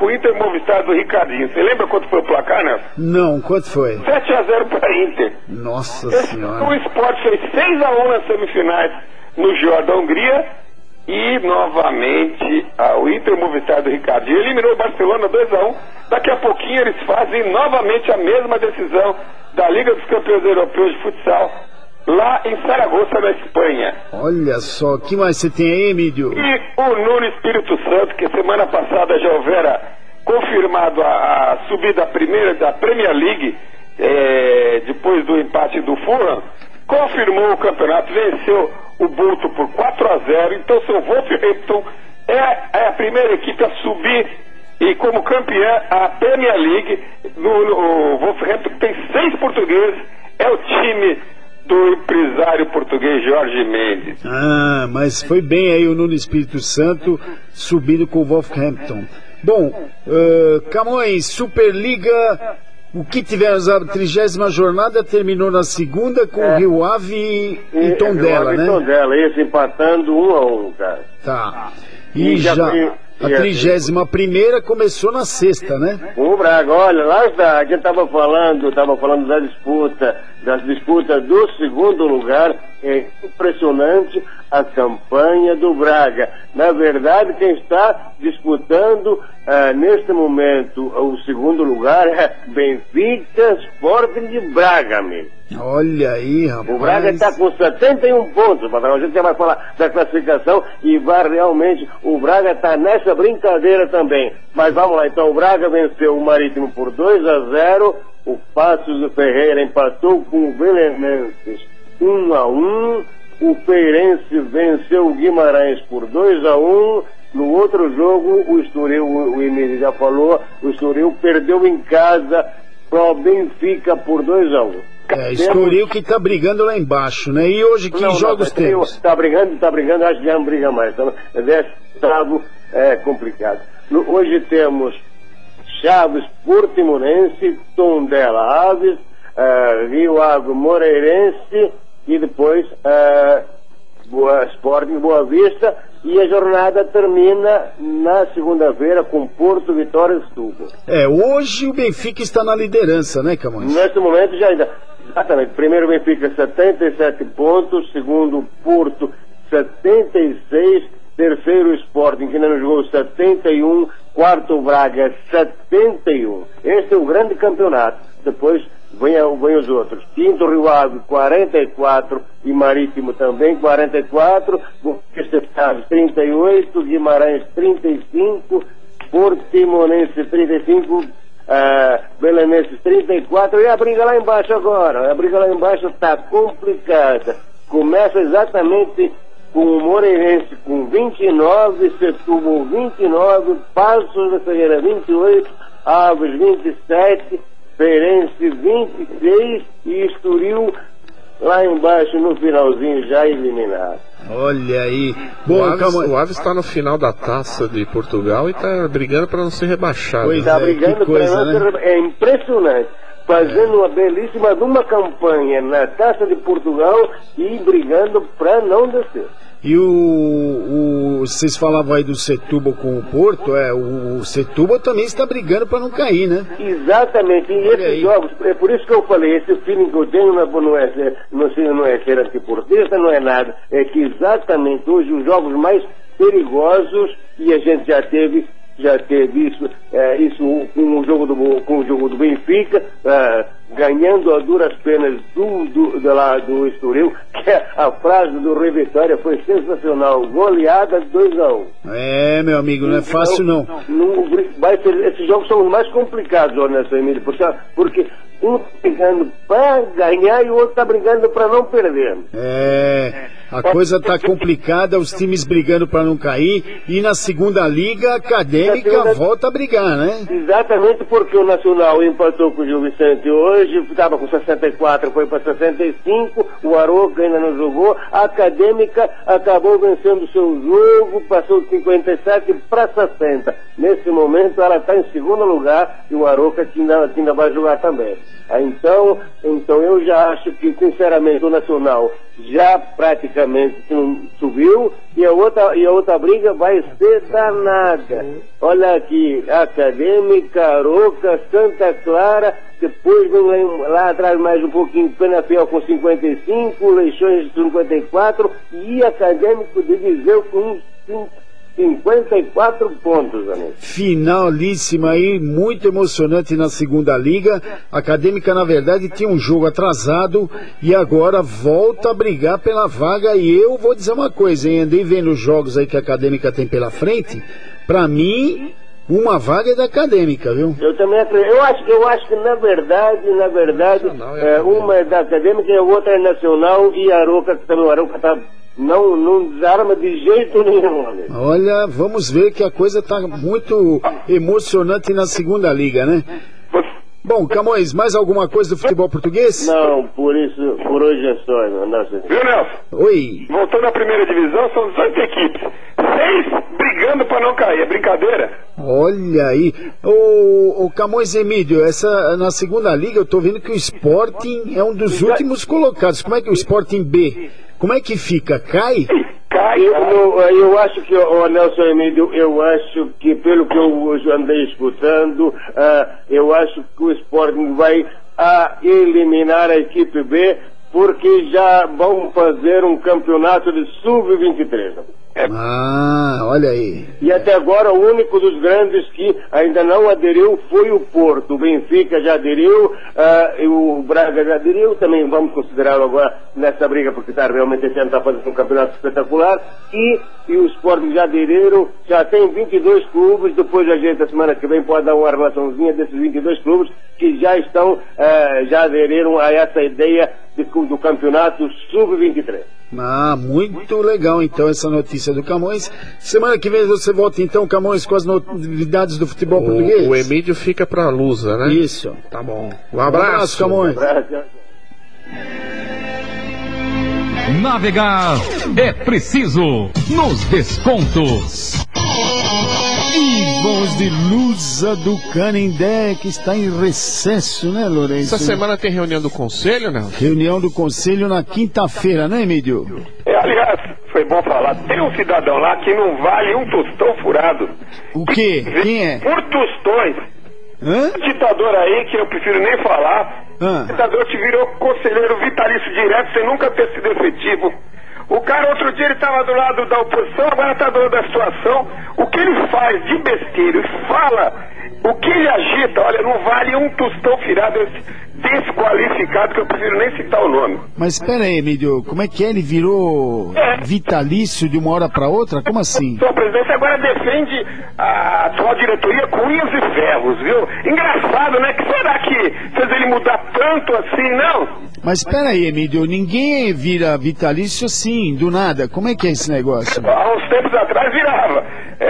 com o Inter Movistar do Ricardinho. Você lembra quanto foi o placar, Nelson? Não, quanto foi? sete a zero para Inter. Nossa Esse, Senhora. O Sport fez seis a um nas semifinais no G O da Hungria. E novamente a, o Inter Movistar do Ricardinho eliminou o Barcelona dois a um. Daqui a pouquinho eles fazem novamente a mesma decisão da Liga dos Campeões Europeus de Futsal lá em Saragoça, na Espanha. Olha só, o que mais você tem aí, Emílio? E o Nuno Espírito Santo, que semana passada já houvera confirmado a, a subida primeira da Premier League, é, depois do empate do Fulham, confirmou o campeonato, venceu o Bolton por quatro a zero. Então seu Wolverhampton é, é a primeira equipe a subir e como campeã a Premier League. No, no, o Wolverhampton tem seis portugueses, é o time do empresário português Jorge Mendes. Ah, mas foi bem aí o Nuno Espírito Santo subindo com o Wolverhampton. Bom, uh, Camões, Superliga, o que tivemos a trigésima jornada terminou na segunda com é. o Rio Ave e, e, e Tondela, né? Tondela, esse empatando um a um, cara. Tá. E, e já, já tem... A trigésima primeira começou na sexta, né? O Braga, olha, lá está, a gente estava falando, estava falando da disputa, das disputas do segundo lugar. É impressionante a campanha do Braga. Na verdade, quem está disputando uh, neste momento o segundo lugar é Benfica Sporting de Braga, amigo. Olha aí, rapaz. O Braga está com setenta e um pontos, patrão. A gente já vai falar da classificação e vai realmente, o Braga está nessa brincadeira também. Mas vamos lá, então, o Braga venceu o Marítimo por dois a zero, o Passos do Ferreira empatou com o Belenenses um a um, o Feirense venceu o Guimarães por dois a um, no outro jogo o Estoril, o, o Emílio já falou, o Estoril perdeu em casa pro Benfica por dois a um. É, Estoril que tá brigando lá embaixo, né? E hoje que não, jogos não, temos? Tá brigando, tá brigando, acho que já não briga mais. Então, décimo é complicado. No, hoje temos Chaves Portimonense, Tondela Aves, uh, Rio Ave Moreirense e depois uh, Boa, Sporting Boa Vista, e a jornada termina na segunda-feira com Porto Vitória e Setúbal. É, hoje o Benfica está na liderança, né, Camões? Neste momento já ainda. Exatamente. Primeiro Benfica setenta e sete pontos, segundo Porto setenta e seis, terceiro Sporting que ainda não jogou setenta e um, quarto Braga setenta e um. Este é o grande campeonato. Depois vem, vem os outros. Quinto Rio Ave quarenta e quatro e Marítimo também quarenta e quatro, Chaves trinta e oito, Guimarães trinta e cinco, Portimonense trinta e cinco, Uh, Belenenses trinta e quatro, e a briga lá embaixo agora, a briga lá embaixo está complicada. Começa exatamente com o Moreirense com vinte e nove, Setúbal vinte e nove, Passos da Ferreira vinte e oito, Aves vinte e sete, Feirense vinte e seis e Estoril lá embaixo no finalzinho já eliminado. Olha aí. Bom, o, Aves, o Aves está no final da Taça de Portugal e está brigando para não ser rebaixado. Está é, brigando para não ser rebaixado. É impressionante. Fazendo uma belíssima de uma campanha na Taça de Portugal e brigando para não descer. E o, o vocês falavam aí do Setúbal com o Porto, é, o, o Setúbal também está brigando para não cair, né? Exatamente, e Olha esses aí. jogos, é por isso que eu falei, esse feeling que eu tenho não é, não é, não sei, não é ser antiportista, não é nada, é que exatamente hoje os jogos mais perigosos, e a gente já teve já teve isso, é, isso com o jogo do, com o jogo do Benfica, é, ganhando a duras penas do, do, do, lá, do Estoril, que a frase do Rui Vitória foi sensacional, goleada dois a um. É, meu amigo, não é fácil não. não, não vai ser, esses jogos são os mais complicados, Ernesto Emílio, porque, porque um está brigando para ganhar e o outro está brigando para não perder. É, a coisa está complicada, os times brigando para não cair, e na segunda liga a Acadêmica segunda... volta a brigar, né? Exatamente, porque o Nacional empatou com o Gil Vicente hoje, estava com sessenta e quatro, foi para sessenta e cinco, o Arouca ainda não jogou, a Acadêmica acabou vencendo o seu jogo, passou de cinquenta e sete para sessenta. Nesse momento ela está em segundo lugar e o Arouca que ainda, que ainda vai jogar também. Então, então eu já acho que, sinceramente, o Nacional já praticamente subiu e a outra, e a outra briga vai ser danada. Olha aqui, Acadêmica, Aroca, Santa Clara, depois vem lá, lá atrás mais um pouquinho, Penafiel com cinquenta e cinco, Leixões de cinquenta e quatro e Acadêmico de Viseu com cinquenta e quatro pontos, amigo. Finalíssima aí, muito emocionante na segunda liga. A Acadêmica, na verdade, tinha um jogo atrasado e agora volta a brigar pela vaga. E eu vou dizer uma coisa, hein? Andei vendo os jogos aí que a Acadêmica tem pela frente. Pra mim, uma vaga é da Acadêmica, viu? Eu também acredito. Eu acho, eu acho que, na verdade, na verdade, é, uma é da Acadêmica e a outra é Nacional e a Aroca, que também o Aroca tá... Não, não desarma de jeito nenhum, amigo. Olha, vamos ver que a coisa está muito emocionante na segunda liga, né? Bom, Camões, mais alguma coisa do futebol português? Não, por isso, por hoje é só, meu nosso. Viu, Nelson? Oi. Voltando à primeira divisão, são dezoito equipes. Seis brigando para não cair, é brincadeira? Olha aí. Ô, ô Camões Emílio, essa, na segunda liga eu tô vendo que o Sporting é um dos últimos colocados. Como é que o Sporting B... Como é que fica? Cai? Cai. Eu, eu, eu acho que, o Nelson Emílio, eu acho que, pelo que eu andei escutando, uh, eu acho que o Sporting vai a eliminar a equipe B, porque já vão fazer um campeonato de sub vinte e três. É. Ah, olha aí. E até agora o único dos grandes que ainda não aderiu foi o Porto. O Benfica já aderiu, uh, e o Braga já aderiu, também vamos considerá-lo agora nessa briga, porque está realmente esse ano está fazendo um campeonato espetacular. E, e o Sporting já aderiram, já tem vinte e dois clubes, depois a gente a semana que vem pode dar uma relaçãozinha desses vinte e dois clubes que já estão, uh, já aderiram a essa ideia de, do campeonato sub vinte e três. Ah, muito legal então essa notícia do Camões. Semana que vem você volta então, Camões, com as novidades do futebol o, português. O Emílio fica pra Lusa, né? Isso. Tá bom. Um abraço, um abraço Camões. Um abraço. Navegar é preciso nos descontos. E voz de Lusa do Canindé, que está em recesso, né, Lourenço? Essa semana tem reunião do conselho, né? Reunião do conselho na quinta-feira, né, Emílio? É, aliás, foi bom falar. Tem um cidadão lá que não vale um tostão furado. O quê? Quem é? Por tostões. Hã? Um ditador aí, que eu prefiro nem falar. Hã? O ditador te virou conselheiro vitalício direto sem nunca ter sido efetivo. O cara, outro dia, ele estava do lado da oposição, agora está do lado da situação. O que ele faz de besteira e fala, o que ele agita, olha, não vale um tostão firado, esse desqualificado, que eu prefiro nem citar o nome. Mas espera aí, Emílio, como é que é? Ele virou é. vitalício de uma hora para outra? Como assim? O presidente agora defende a atual diretoria com unhas e ferros, viu? Engraçado, né? Que será que fez ele mudar tanto assim, não? Mas espera aí, Emílio, ninguém vira vitalício assim, do nada. Como é que é esse negócio? Há uns tempos atrás virava.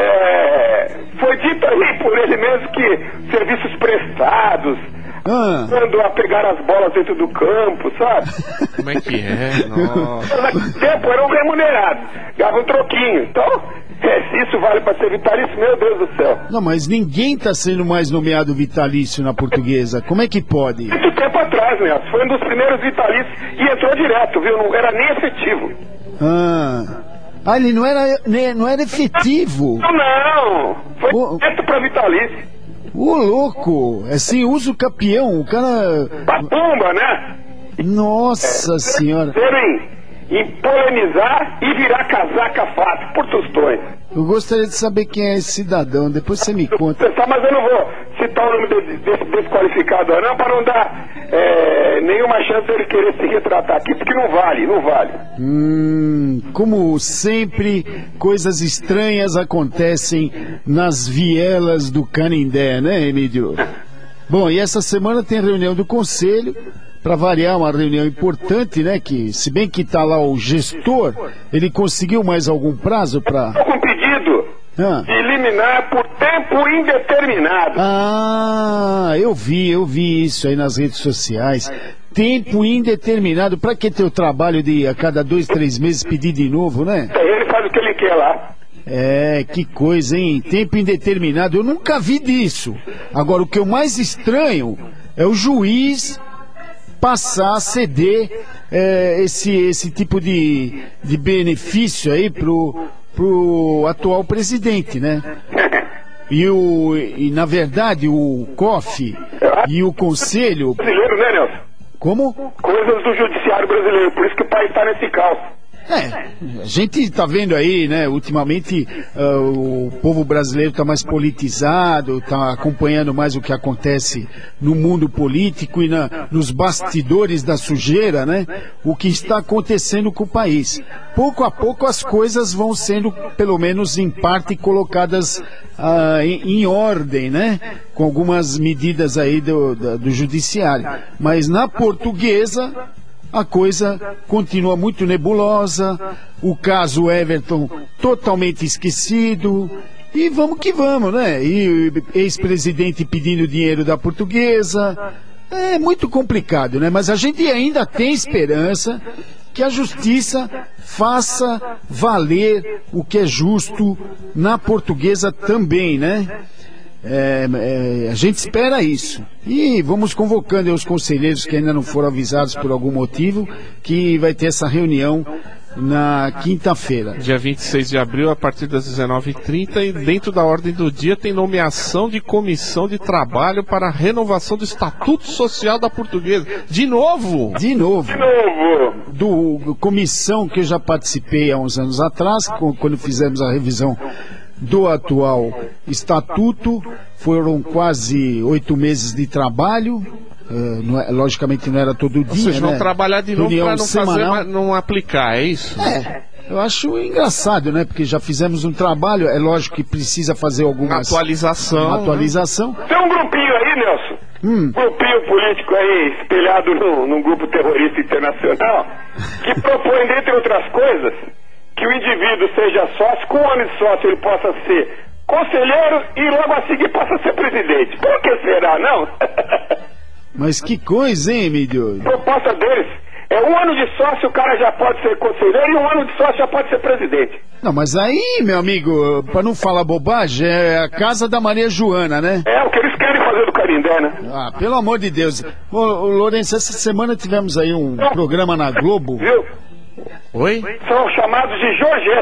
É... Foi dito aí por ele mesmo que serviços prestados, ah. quando a pegar as bolas dentro do campo, sabe? Como é que é? Nossa. Naquele tempo eram remunerados, ganhavam um troquinho. Então, é, se isso vale para ser vitalício, meu Deus do céu. Não, mas ninguém está sendo mais nomeado vitalício na Portuguesa. Como é que pode? Muito tempo atrás, né? Foi um dos primeiros vitalícios e entrou direto, viu? Não era nem efetivo. Ah, ah ele não era, não era efetivo? Não, não. Foi oh. direto para vitalício. Ô, louco! É sem uso capião, o cara... Papumba, né? Nossa é, senhora! Em, em polemizar e virar casaca fácil por tostões. Eu gostaria de saber quem é esse cidadão, depois você me conta. Tá, mas eu não vou citar o nome desse, desse desqualificado não, para não dar é, nenhuma chance dele querer se retratar aqui, porque não vale, não vale. Hum, como sempre, coisas estranhas acontecem nas vielas do Canindé, né, Emílio? Bom, e essa semana tem reunião do conselho, para variar, uma reunião importante, né, que se bem que está lá o gestor, ele conseguiu mais algum prazo para... Estou com pedido ah. de eliminar por tempo indeterminado. Ah, eu vi, eu vi isso aí nas redes sociais. Tempo indeterminado, para que ter o trabalho de a cada dois, três meses pedir de novo, né? Ele faz o que ele quer lá. É, que coisa, hein? Tempo indeterminado, eu nunca vi disso. Agora, o que eu mais estranho é o juiz passar a ceder é, esse, esse tipo de, de benefício aí pro, pro atual presidente, né? E, o, e na verdade o C O F e o Conselho... Brasileiro, né, Nelson? Como? Coisas do judiciário brasileiro, por isso que o país está nesse caos. É, a gente está vendo aí, né, ultimamente uh, o povo brasileiro está mais politizado, está acompanhando mais o que acontece no mundo político e na, nos bastidores da sujeira, né, o que está acontecendo com o país. Pouco a pouco as coisas vão sendo, pelo menos em parte, colocadas uh, em, em ordem, né, com algumas medidas aí do, do, do judiciário. Mas na Portuguesa... a coisa continua muito nebulosa, o caso Everton totalmente esquecido, e vamos que vamos, né? E ex-presidente pedindo dinheiro da Portuguesa, é muito complicado, né? Mas a gente ainda tem esperança que a justiça faça valer o que é justo na Portuguesa também, né? É, é, a gente espera isso. E vamos convocando aí os conselheiros que ainda não foram avisados por algum motivo, que vai ter essa reunião na quinta-feira. Dia vinte e seis de abril, a partir das dezenove e trinta, e dentro da ordem do dia tem nomeação de comissão de trabalho para a renovação do Estatuto Social da Portuguesa. De novo? De novo. De novo. Do comissão que eu já participei há uns anos atrás, quando fizemos a revisão do atual estatuto, foram quase oito meses de trabalho, uh, não é, logicamente não era todo dia, Ou seja, né? não trabalhar de novo para não semanal. fazer, não aplicar, é isso? É, eu acho engraçado, né? Porque já fizemos um trabalho, é lógico que precisa fazer alguma atualização. Uma atualização. Tem um grupinho aí, Nelson, hum. um grupinho político aí, espelhado num, num grupo terrorista internacional, que propõe, dentre outras coisas, que o indivíduo seja sócio, com um ano de sócio ele possa ser conselheiro e logo a seguir possa ser presidente. Por que será, não? Mas que coisa, hein, Emílio? A proposta deles é um ano de sócio, o cara já pode ser conselheiro, e um ano de sócio já pode ser presidente. Não, mas aí, meu amigo, para não falar bobagem, é a casa da Maria Joana, né? É o que eles querem fazer do Canindé, né? Ah, pelo amor de Deus. Ô, ô Lourenço, essa semana tivemos aí um não. programa na Globo. Viu? Oi? São chamados de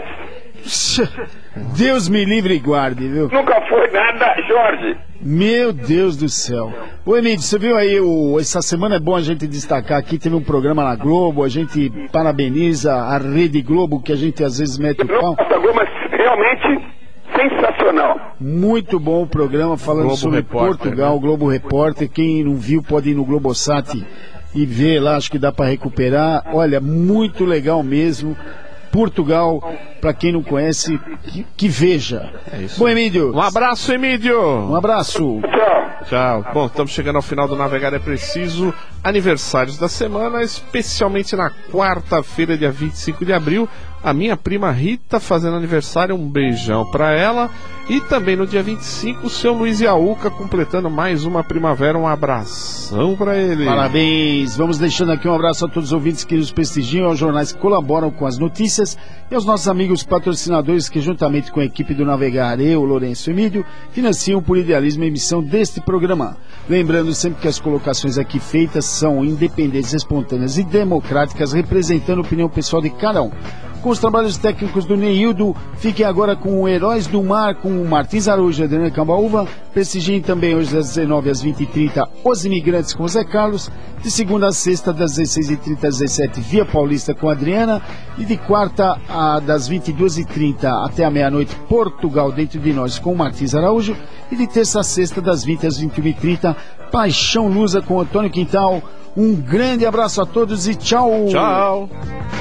Jorgetes. Deus me livre e guarde, viu? Nunca foi nada, Jorge. Meu Deus do céu. Ô Emílio, você viu aí, o, essa semana é bom a gente destacar aqui, teve um programa na Globo, a gente parabeniza a Rede Globo, que a gente às vezes mete o pau. Nossa, Globo, mas realmente sensacional. Muito bom o programa, falando Globo sobre Repórter, Portugal, né? Globo Repórter. Quem não viu pode ir no Globosat e ver lá, acho que dá para recuperar. Olha, muito legal mesmo. Portugal, para quem não conhece, que, que veja. É isso. Bom, Emílio. Um abraço, Emílio. Um abraço. Tchau. Tchau. Bom, estamos chegando ao final do Navegar é Preciso. Aniversários da semana, especialmente na quarta-feira, dia vinte e cinco de abril. A minha prima Rita fazendo aniversário, um beijão para ela. E também no dia vinte e cinco, o seu Luiz Iaúca completando mais uma primavera, um abração para ele. Parabéns, vamos deixando aqui um abraço a todos os ouvintes que nos prestigiam, aos jornais que colaboram com as notícias e aos nossos amigos patrocinadores que juntamente com a equipe do Navegar, eu, Lourenço e Emílio, financiam por idealismo a emissão deste programa. Lembrando sempre que as colocações aqui feitas são independentes, espontâneas e democráticas, representando a opinião pessoal de cada um. Com os trabalhos técnicos do Neildo, fiquem agora com o Heróis do Mar, com o Martins Araújo e Adriana Cambaúva. Prestigiem também hoje das dezenove às vinte e trinta Os Imigrantes com o Zé Carlos. De segunda a sexta, das dezesseis e trinta às dezessete, Via Paulista com a Adriana. E de quarta a das vinte e duas e trinta até a meia-noite, Portugal Dentro de Nós com o Martins Araújo. E de terça a sexta, das vinte às vinte e uma e trinta, Paixão Lusa com o Antônio Quintal. Um grande abraço a todos e tchau! Tchau!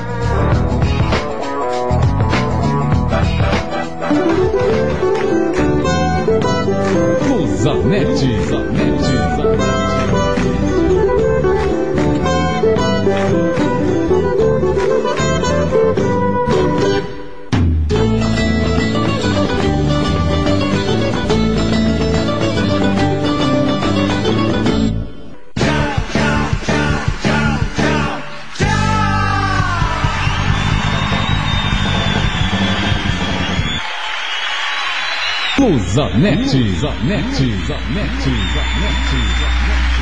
Zanete, Zanete, Zanete. Zanete, Zanete, Zanete, Zanete, Zanete.